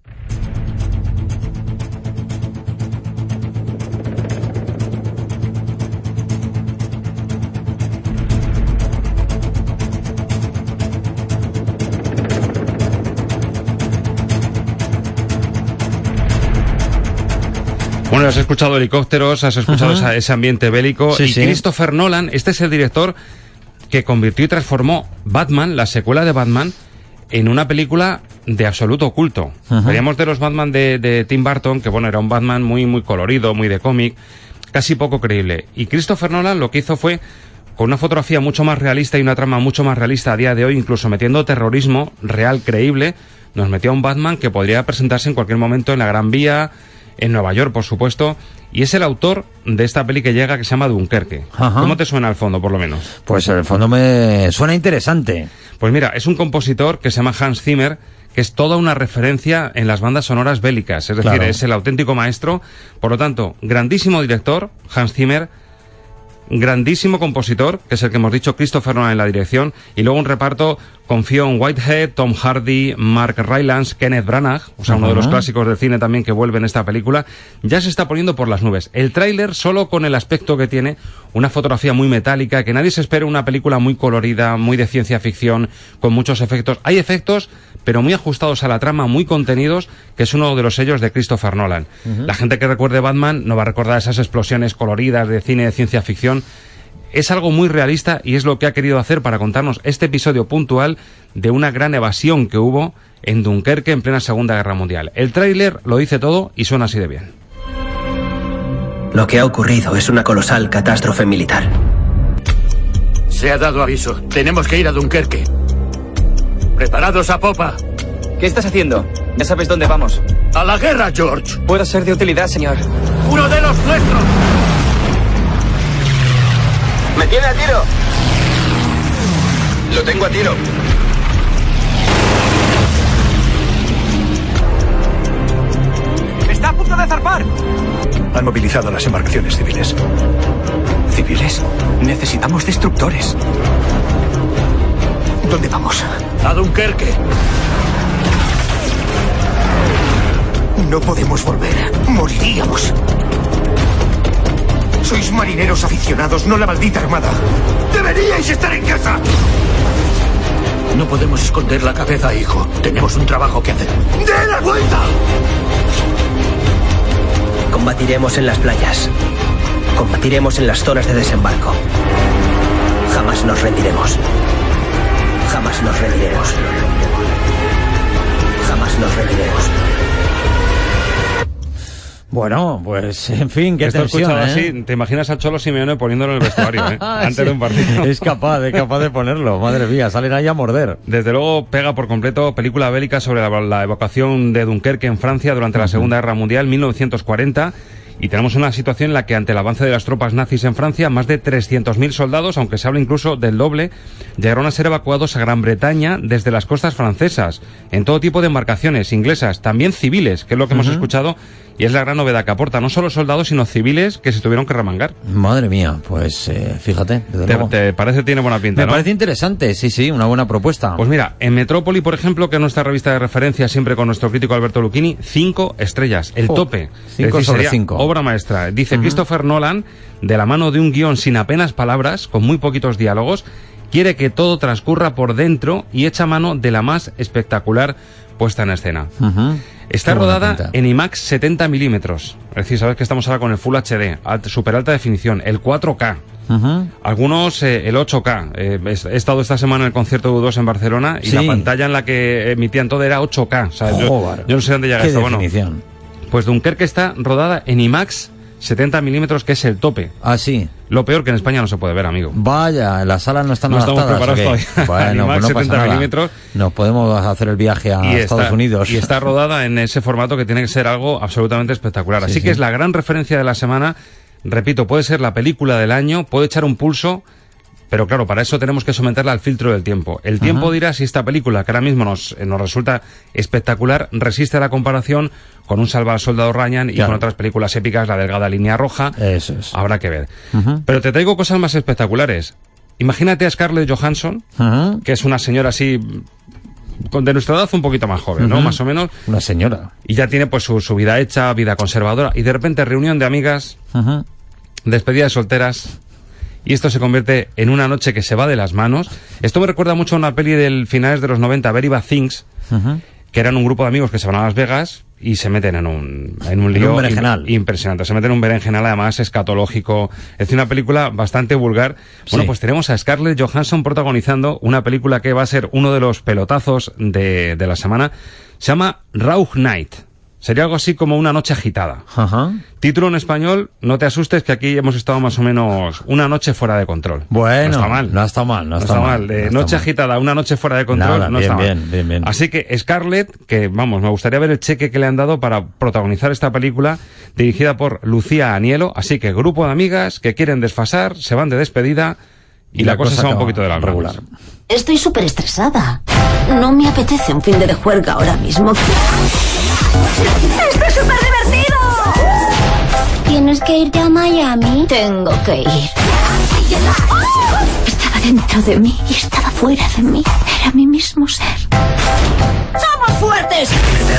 Bueno, has escuchado helicópteros, has escuchado Ajá. esa- ese ambiente bélico. Sí, y sí. Christopher Nolan, este es el director que convirtió y transformó Batman, la secuela de Batman, en una película de absoluto culto. Ajá. Veníamos de los Batman de, de Tim Burton, que bueno, era un Batman muy, muy colorido, muy de cómic, casi poco creíble. Y Christopher Nolan lo que hizo fue, con una fotografía mucho más realista y una trama mucho más realista a día de hoy, incluso metiendo terrorismo real, creíble, nos metió a un Batman que podría presentarse en cualquier momento en la Gran Vía, en Nueva York, por supuesto, y es el autor de esta peli que llega, que se llama Dunkerque. Ajá. ¿Cómo te suena al fondo, por lo menos? Pues en el fondo me suena interesante. Pues mira, es un compositor que se llama Hans Zimmer, que es toda una referencia en las bandas sonoras bélicas, es decir, Claro. es el auténtico maestro. Por lo tanto, grandísimo director, Hans Zimmer, grandísimo compositor, que es el que hemos dicho, Christopher Nolan en la dirección, y luego un reparto con Fionn Whitehead, Tom Hardy, Mark Rylance, Kenneth Branagh, o sea, uno de los Ajá. clásicos del cine también que vuelve en esta película. Ya se está poniendo por las nubes. El tráiler, solo con el aspecto que tiene, una fotografía muy metálica, que nadie se espere una película muy colorida, muy de ciencia ficción, con muchos efectos. Hay efectos, pero muy ajustados a la trama, muy contenidos, que es uno de los sellos de Christopher Nolan. Ujú. La gente que recuerde Batman no va a recordar esas explosiones coloridas de cine de ciencia ficción. Es algo muy realista y es lo que ha querido hacer para contarnos este episodio puntual de una gran evasión que hubo en Dunkerque en plena Segunda Guerra Mundial. El tráiler lo dice todo y suena así de bien. Lo que ha ocurrido es una colosal catástrofe militar. Se ha dado aviso. Tenemos que ir a Dunkerque. Preparados a popa. ¿Qué estás haciendo? Ya sabes dónde vamos. A la guerra, George. Puedo ser de utilidad, señor. Uno de los nuestros. ¡Me tiene a tiro! Lo tengo a tiro. Está a punto de zarpar. Han movilizado las embarcaciones civiles. ¿Civiles? Necesitamos destructores. ¿Dónde vamos? A Dunkerque. No podemos volver. Moriríamos. Sois marineros aficionados, no la maldita armada. ¡Deberíais estar en casa! No podemos esconder la cabeza, hijo. Tenemos un trabajo que hacer. ¡De la vuelta! Combatiremos en las playas. Combatiremos en las zonas de desembarco. Jamás nos rendiremos. Jamás nos rendiremos. Jamás nos rendiremos. Bueno, pues, en fin, qué Esto tensión, escuchado ¿eh? así, te imaginas al Cholo Simeone poniéndolo en el vestuario, ¿eh? Antes Sí, de un partido. Es capaz, es capaz de ponerlo, madre mía, salen ahí a morder. Desde luego pega por completo película bélica sobre la, la evacuación de Dunkerque en Francia durante la Segunda Guerra Mundial, mil novecientos cuarenta. Y tenemos una situación en la que ante el avance de las tropas nazis en Francia, más de trescientos mil soldados, aunque se habla incluso del doble, llegaron a ser evacuados a Gran Bretaña desde las costas francesas, en todo tipo de embarcaciones inglesas, también civiles, que es lo que hemos Ujú. escuchado, y es la gran novedad que aporta, no solo soldados, sino civiles que se tuvieron que remangar. Madre mía, pues eh, fíjate, desde ¿Te, luego. te parece que tiene buena pinta, Me no? parece interesante, sí, sí, una buena propuesta. Pues mira, en Metrópoli, por ejemplo, que es nuestra revista de referencia siempre con nuestro crítico Alberto Lucchini, cinco estrellas, el Oh, tope. cinco Es decir, sobre sería cinco. obra maestra. Dice uh-huh. Christopher Nolan, de la mano de un guión sin apenas palabras, con muy poquitos diálogos, quiere que todo transcurra por dentro y echa mano de la más espectacular puesta en escena. Uh-huh. Está Qué rodada en IMAX setenta milímetros. Es decir, sabes que estamos ahora con el Full H D, super alta definición, el cuatro K. Uh-huh. Algunos eh, el ocho K. Eh, he estado esta semana en el concierto de U dos en Barcelona y sí. la pantalla en la que emitían todo era ocho K. O sea, yo, yo no sé dónde llega esto. Bueno, pues Dunkerque está rodada en IMAX setenta milímetros, que es el tope. Ah, sí. Lo peor que en España no se puede ver, amigo. Vaya, las salas no están no adaptadas. Estamos preparados ¿okay? Bueno, pues no setenta pasa milímetros. Nos podemos hacer el viaje a Estados está, Unidos. Y está rodada en ese formato que tiene que ser algo absolutamente espectacular. Así sí, que sí. es la gran referencia de la semana. Repito, puede ser la película del año, puede echar un pulso, pero claro, para eso tenemos que someterla al filtro del tiempo. El tiempo uh-huh. dirá si esta película, que ahora mismo nos, nos resulta espectacular, resiste a la comparación con un Salva al Soldado Ryan y claro. con otras películas épicas, La Delgada Línea Roja. Eso es. Habrá que ver. Uh-huh. Pero te traigo cosas más espectaculares. Imagínate a Scarlett Johansson, uh-huh. que es una señora así, de nuestra edad un poquito más joven, uh-huh. ¿no? Más o menos. Una señora. Y ya tiene pues su, su vida hecha, vida conservadora, y de repente reunión de amigas, uh-huh. despedida de solteras, y esto se convierte en una noche que se va de las manos. Esto me recuerda mucho a una peli del finales de los noventa, Very Bad Things, uh-huh. que eran un grupo de amigos que se van a Las Vegas y se meten en un, en un lío un berenjenal. impresionante. Se meten en un berenjenal, además escatológico. Es decir, una película bastante vulgar. Bueno, sí. pues tenemos a Scarlett Johansson protagonizando una película que va a ser uno de los pelotazos de, de la semana. Se llama Raw Night. Sería algo así como Una noche agitada. Ajá. Título en español, no te asustes, que aquí hemos estado más o menos Una noche fuera de control. Bueno, no está mal. No está mal, no, no está, está mal. mal. De no está noche mal. agitada, Una noche fuera de control, Nada, no bien, está bien, mal. Bien, bien. Así que Scarlett, que vamos, me gustaría ver el cheque que le han dado para protagonizar esta película, dirigida por Lucía Anielo. Así que grupo de amigas que quieren desfasar, se van de despedida y, y la, la cosa, cosa se va un poquito de la regular. Manos. Estoy súper estresada. No me apetece un fin de juerga ahora mismo. ¡Esto es súper divertido! ¿Tienes que irte a Miami? Tengo que ir. Estaba dentro de mí y estaba fuera de mí. Era mi mismo ser. ¡Somos fuertes!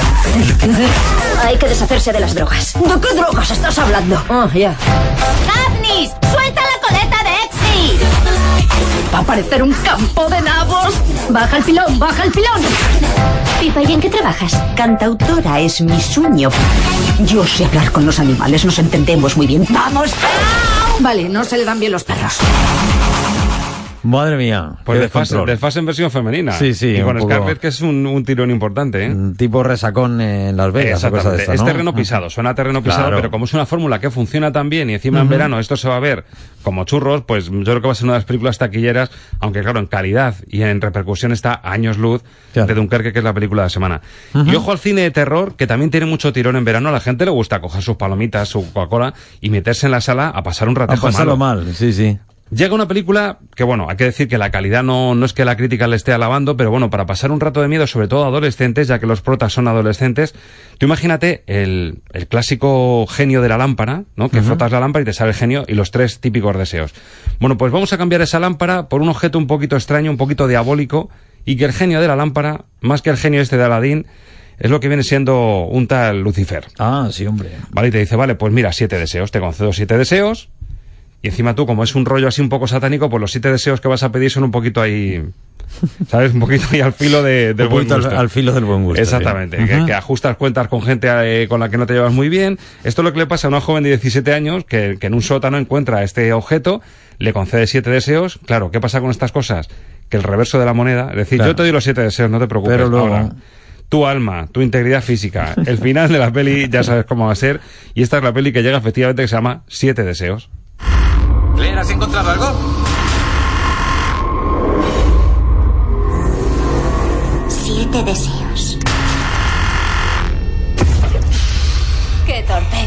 Hay que deshacerse de las drogas. ¿De qué drogas estás hablando? Oh, ya. Yeah. ¡Katniss! ¡Suelta la coleta de Exy! Va a parecer un campo de nabos. Baja el pilón, baja el pilón. Pipa, ¿y en qué trabajas? Cantautora es mi sueño. Yo sé hablar con los animales, nos entendemos muy bien. ¡Vamos! Vale, no se le dan bien los perros. Madre mía. Pues desfase en versión femenina. Sí, sí. Y con poco... Scarlett, que es un, un tirón importante, ¿eh? Un tipo resacón en Las Vegas. O cosa de esta, es ¿no? terreno pisado, suena terreno pisado, claro. Pero como es una fórmula que funciona tan bien y encima uh-huh. en verano esto se va a ver como churros, pues yo creo que va a ser una de las películas taquilleras, aunque claro, en calidad y en repercusión está a años luz claro. de Dunkerque, que es la película de la semana. Uh-huh. Y ojo al cine de terror, que también tiene mucho tirón en verano. A la gente le gusta coger sus palomitas, su Coca-Cola y meterse en la sala a pasar un ratejo malo. A pasarlo malo. mal, sí, sí. Llega una película que, bueno, hay que decir que la calidad no, no es que la crítica le esté alabando, pero bueno, para pasar un rato de miedo, sobre todo a adolescentes, ya que los protas son adolescentes, tú imagínate el, el clásico genio de la lámpara, ¿no? Que uh-huh. frotas la lámpara y te sale el genio y los tres típicos deseos. Bueno, pues vamos a cambiar esa lámpara por un objeto un poquito extraño, un poquito diabólico, y que el genio de la lámpara, más que el genio este de Aladín, es lo que viene siendo un tal Lucifer. Ah, sí, hombre. Vale, y te dice, vale, pues mira, siete deseos, te concedo siete deseos. Y encima tú, como es un rollo así un poco satánico, pues los siete deseos que vas a pedir son un poquito ahí, ¿sabes? Un poquito ahí al filo de, del buen gusto. Al, al filo del buen gusto. Exactamente. Sí. Que, Uh-huh. que ajustas cuentas con gente eh, con la que no te llevas muy bien. Esto es lo que le pasa a una joven de diecisiete años que, que en un sótano encuentra este objeto, le concede siete deseos. Claro, ¿qué pasa con estas cosas? Que el reverso de la moneda, es decir, claro. yo te doy los siete deseos, no te preocupes. Pero luego... Ahora, tu alma, tu integridad física, el final de la peli ya sabes cómo va a ser. Y esta es la peli que llega efectivamente, que se llama Siete deseos. Claire, ¿has encontrado algo? Siete deseos. ¡Qué torpe!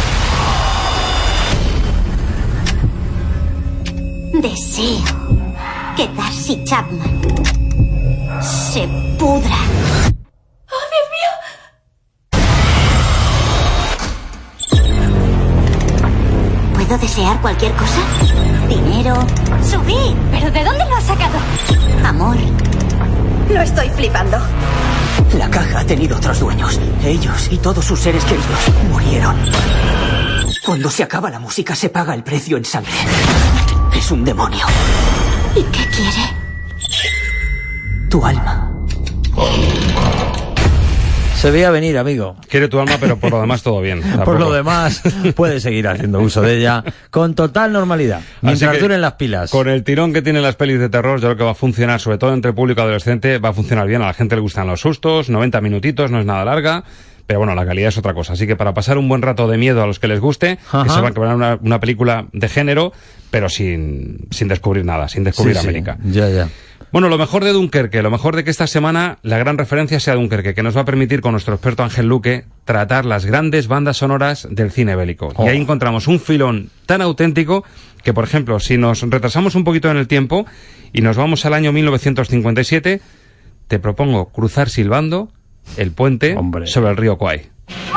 Deseo que Darcy Chapman se pudra. ¡Oh, Dios mío! ¿Puedo desear cualquier cosa? Dinero. ¡Subí! ¿Pero de dónde lo has sacado? Amor. Lo estoy flipando. La caja ha tenido otros dueños. Ellos y todos sus seres queridos murieron. Cuando se acaba la música se paga el precio en sangre. Es un demonio. ¿Y qué quiere? Tu alma. Se veía venir, amigo. Quiere tu alma, pero por lo demás todo bien. Por Tampoco. lo demás, puede seguir haciendo uso de ella con total normalidad, mientras que, duren las pilas. Con el tirón que tienen las pelis de terror, yo creo que va a funcionar, sobre todo entre público adolescente, va a funcionar bien. A la gente le gustan los sustos, noventa minutitos, no es nada larga. Pero bueno, la calidad es otra cosa. Así que para pasar un buen rato de miedo a los que les guste, Ajá. que sepan que van a una, una película de género, pero sin, sin descubrir nada, sin descubrir Sí, sí. América. Ya, ya. Bueno, lo mejor de Dunkerque, lo mejor de que esta semana la gran referencia sea Dunkerque, que nos va a permitir con nuestro experto Ángel Luque tratar las grandes bandas sonoras del cine bélico. Oh. Y ahí encontramos un filón tan auténtico que, por ejemplo, si nos retrasamos un poquito en el tiempo y nos vamos al año mil novecientos cincuenta y siete, te propongo cruzar silbando el puente Hombre. sobre el río Kwai.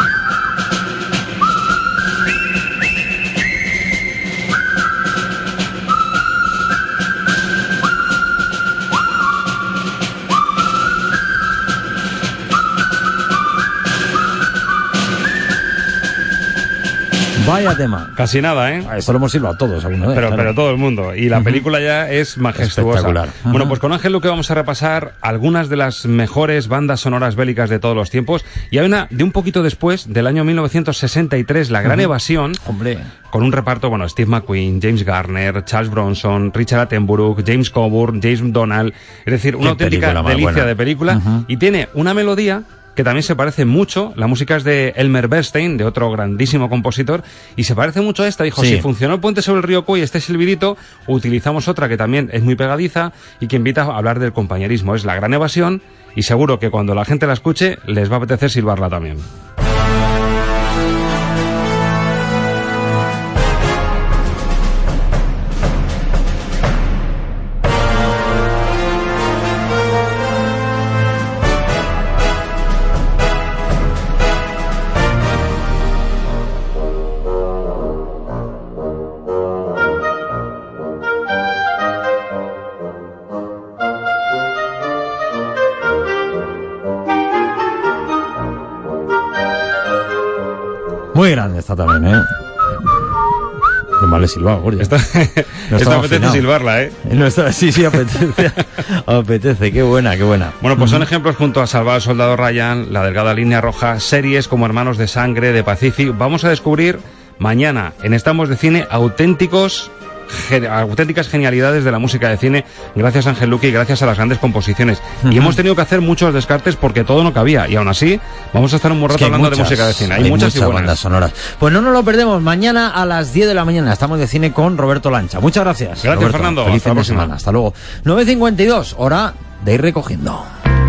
Vaya tema. Casi nada, ¿eh? Esto lo hemos silbado todos alguna vez. Pero, claro. pero todo el mundo. Y la uh-huh. película ya es majestuosa. Espectacular. Uh-huh. Bueno, pues con Ángel Luque vamos a repasar algunas de las mejores bandas sonoras bélicas de todos los tiempos. Y hay una de un poquito después, del año mil novecientos sesenta y tres, La Gran uh-huh. Evasión. Hombre. Con un reparto, bueno, Steve McQueen, James Garner, Charles Bronson, Richard Attenborough, James Coburn, James Donald. Es decir, una Qué auténtica delicia buena. de película. Uh-huh. Y tiene una melodía que también se parece mucho. La música es de Elmer Bernstein, de otro grandísimo compositor, y se parece mucho a esta. Dijo, sí. si funcionó el puente sobre el río Kwai, este silbidito, utilizamos otra que también es muy pegadiza y que invita a hablar del compañerismo. Es La Gran Evasión, y seguro que cuando la gente la escuche les va a apetecer silbarla también. Muy grande esta también, ¿eh? Qué mal he silbado, Gordia. Esta, no esta apetece afinado. silbarla, ¿eh? No está, sí, sí, apetece. apetece, qué buena, qué buena. Bueno, pues son ejemplos junto a Salvar al Soldado Ryan, La Delgada Línea Roja, series como Hermanos de Sangre, de Pacific. Vamos a descubrir mañana en Estamos de Cine auténticos... Gen- auténticas genialidades de la música de cine, gracias a Ángel Luque y gracias a las grandes composiciones. Uh-huh. Y hemos tenido que hacer muchos descartes porque todo no cabía, y aún así vamos a estar un buen rato es que hablando muchas, de música de cine. Hay, hay muchas, muchas y buenas bandas sonoras. Pues no nos lo perdemos, mañana a las diez de la mañana Estamos de Cine con Roberto Lancha. Muchas gracias. Gracias, Roberto. Fernando. Feliz Hasta fin la de semana. Hasta luego. nueve cincuenta y dos, hora de ir recogiendo.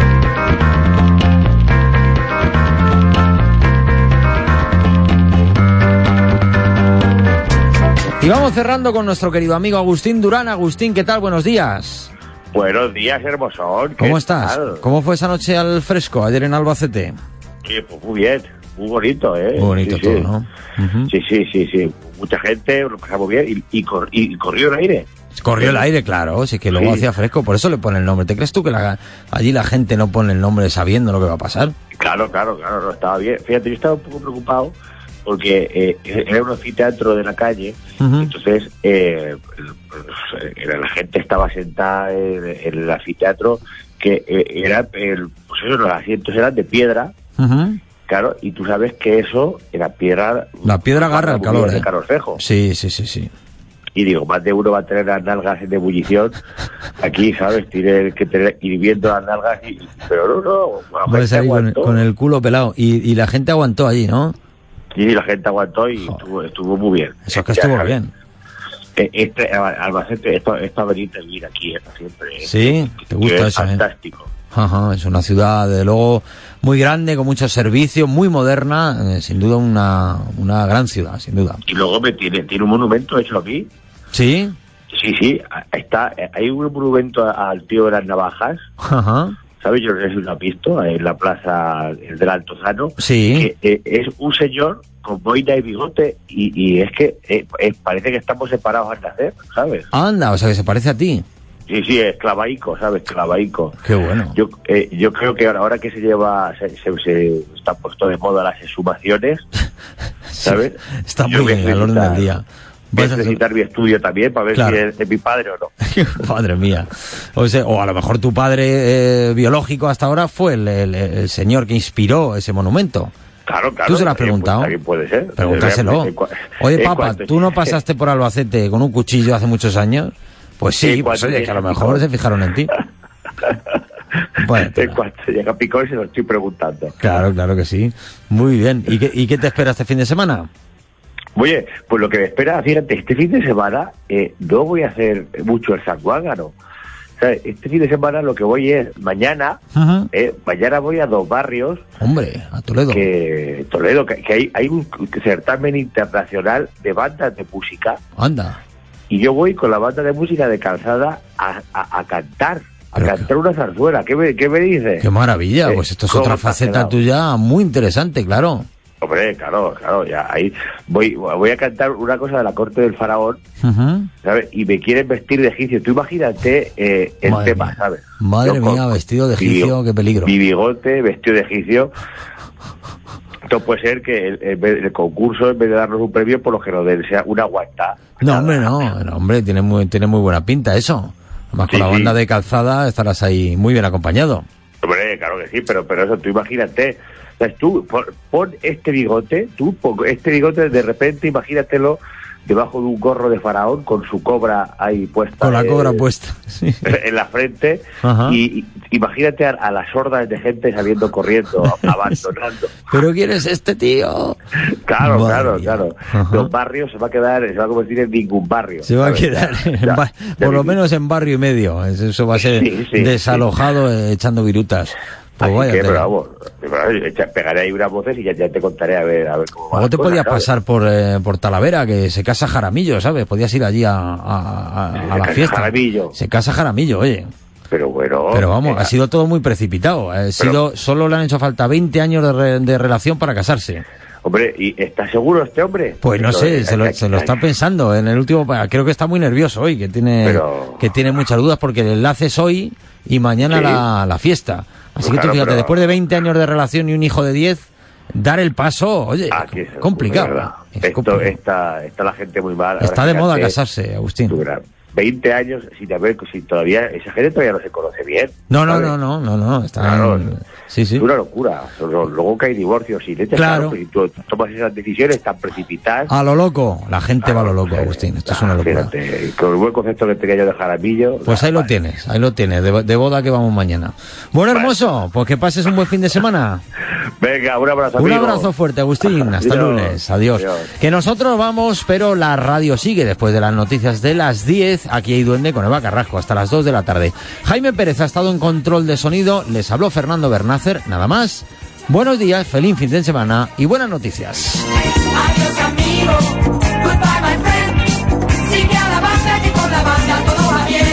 Y vamos cerrando con nuestro querido amigo Agustín Durán. Agustín, ¿qué tal? Buenos días. Buenos días, hermosón. ¿Cómo estás? Tal? ¿Cómo fue esa noche al fresco ayer en Albacete? Sí, pues muy bien, muy bonito, ¿eh? Muy bonito sí, todo, sí. ¿no? Uh-huh. Sí, sí, sí, sí. Mucha gente, lo pasamos bien y, y, cor- y corrió el aire. Corrió el aire, claro, sí que luego Sí. hacía fresco, por eso le pone el nombre. ¿Te crees tú que la, allí la gente no pone el nombre sabiendo lo que va a pasar? Claro, claro, claro, no estaba bien. Fíjate, yo estaba un poco preocupado porque eh, era un anfiteatro de la calle, uh-huh. entonces eh, pues, la gente estaba sentada en, en el anfiteatro, que eh, era, el, pues eso, los asientos eran de piedra, uh-huh. claro, y tú sabes que eso era piedra... La piedra agarra el calor, de ¿eh? Carlos Fejo. Sí, sí, sí, sí. Y digo, más de uno va a tener las nalgas en ebullición aquí, ¿sabes? Tiene que tener hirviendo las nalgas, y, pero no, no. Va a salir con, con el culo pelado. Y, y la gente aguantó allí, ¿no? Sí, la gente aguantó y estuvo, estuvo muy bien. Eso es que Ya estuvo sabes, bien. eh, Este, Albacete, esto, esto a venir a vivir aquí, esto siempre. Sí, te gusta es eso, ¿eh? fantástico. Ajá, es una ciudad, de luego, muy grande, con muchos servicios, muy moderna, eh, sin duda una, una gran ciudad, sin duda. Y luego me tiene, tiene un monumento hecho aquí. ¿Sí? Sí, sí, está, hay un monumento al tío de las navajas. Ajá. ¿Sabes? Yo no sé si lo has visto, en la plaza del Altozano. Sí. Que, eh, es un señor con boina y bigote y, y es que eh, eh, parece que estamos separados al nacer, ¿sabes? Anda, o sea que se parece a ti. Sí, sí, es clavaico, ¿sabes? Clavaico. Qué bueno. Yo eh, yo creo que ahora, ahora que se lleva, se, se, se está puesto de moda las exhumaciones, ¿sabes? Sí, está muy bien al orden del día. Voy a necesitar mi estudio también para ver claro. si es, es mi padre o no. Madre mía. O sea, o a lo mejor tu padre eh, biológico hasta ahora fue el, el, el señor que inspiró ese monumento. Claro, claro. ¿Tú se lo has preguntado? Pues, también puede ser. Pregúntaselo. Oye, papá, ¿tú no pasaste por Albacete con un cuchillo hace muchos años? Pues sí, pues oye, que a lo mejor se fijaron en ti. Bueno, en cuanto llega Picón se lo estoy preguntando. Claro, claro que sí. Muy bien. ¿Y qué, y qué te espera este fin de semana? Oye, pues lo que me espera, fíjate, este fin de semana eh, no voy a hacer mucho el sanguágano. O sea, este fin de semana lo que voy es, mañana, uh-huh. eh, mañana voy a dos barrios. Hombre, a Toledo. Que, Toledo, que, que hay, hay un certamen internacional de bandas de música. Anda. Y yo voy con la banda de música de Calzada a, a, a cantar. A Pero cantar que... una zarzuela. ¿Qué me, qué me dices? Qué maravilla, eh, pues esto es otra faceta tuya muy interesante, claro. Hombre, claro, claro, ya ahí voy voy a cantar una cosa de la corte del faraón, uh-huh. ¿sabes? Y me quieren vestir de egipcio. Tú imagínate eh, el Madre tema, mía. ¿sabes? Madre Yo, mía, vestido de egipcio, mi, qué peligro. Mi bigote, vestido de egipcio. Entonces puede ser que el, el, el concurso, en vez de darnos un premio, por lo que nos den sea una guanta. No, hombre, no, no, hombre, tiene muy, tiene muy buena pinta eso. Además, sí, con la banda sí. de Calzada estarás ahí muy bien acompañado. Hombre, claro que sí, pero, pero eso, tú imagínate... Tú pon, pon este bigote, tú pon este bigote de repente, imagínatelo debajo de un gorro de faraón con su cobra ahí puesta. Con la eh, cobra puesta. Sí. En la frente. Y, y imagínate a, a las hordas de gente saliendo corriendo, abandonando. ¿Pero quién es este tío? Claro, Madre claro, mía. claro. Ajá. Los barrios se va a quedar, se va a convertir en ningún barrio. Se va ¿sabes? a quedar, en ya, ba- ya, por ya lo vi. menos en barrio y medio. Eso va a ser Sí, sí, desalojado sí. eh, echando virutas. Pues Así vaya que, tela. pero vamos, pegaré ahí unas voces y ya, ya te contaré a ver, a ver cómo va. Luego te cosa, podías ¿sabes? pasar por, eh, por Talavera, que se casa Jaramillo, ¿sabes? Podías ir allí a, a, a, a la fiesta. Jaramillo. Se casa Jaramillo, oye. Pero bueno. Pero vamos, venga. ha sido todo muy precipitado. Ha sido, Pero, solo le han hecho falta veinte años de, re, de relación para casarse. Hombre, ¿y está seguro este hombre? Pues no sé, se lo, se lo está pensando. En el último, creo que está muy nervioso hoy, que tiene, Pero... que tiene muchas dudas porque el enlace es hoy y mañana Sí. la, la fiesta. Así Claro, que tú fíjate, pero- después de veinte años de relación y un hijo de diez, dar el paso, oye, Aquí es complicado. verdad. Es Esto complicado. está, está la gente muy mal. Está Ahora, de moda fíjate, casarse, Agustín. tú verás, veinte años sin haber, sin todavía, esa gente todavía no se conoce bien. No, no, ¿sabes? no, no, no, no, está Claro, sí, sí. Es una locura. Solo- Luego que hay divorcios y leche, Claro. pues, si tú tomas esas decisiones tan precipitadas. A lo loco, la gente va a lo loco, Agustín, esto es una locura. Fíjate, con el buen concepto que tenía yo de Jaramillo. Pues ahí lo tienes, ahí lo tienes, de, de boda que vamos mañana. Bueno, hermoso, pues que pases un buen fin de semana. Venga, un abrazo, Un amigo. abrazo fuerte, Agustín. Hasta Adiós. lunes. Adiós. Adiós. Que nosotros vamos, pero la radio sigue después de las noticias de las diez. Aquí hay Duende con Eva Carrasco hasta las dos de la tarde. Jaime Pérez ha estado en control de sonido. Les habló Fernando Bernácer. Nada más. Buenos días, feliz fin de semana y buenas noticias. Adiós, amigo. Goodbye, my friend. Sigue a la banda que con la banda todo va bien.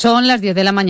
Son las diez de la mañana.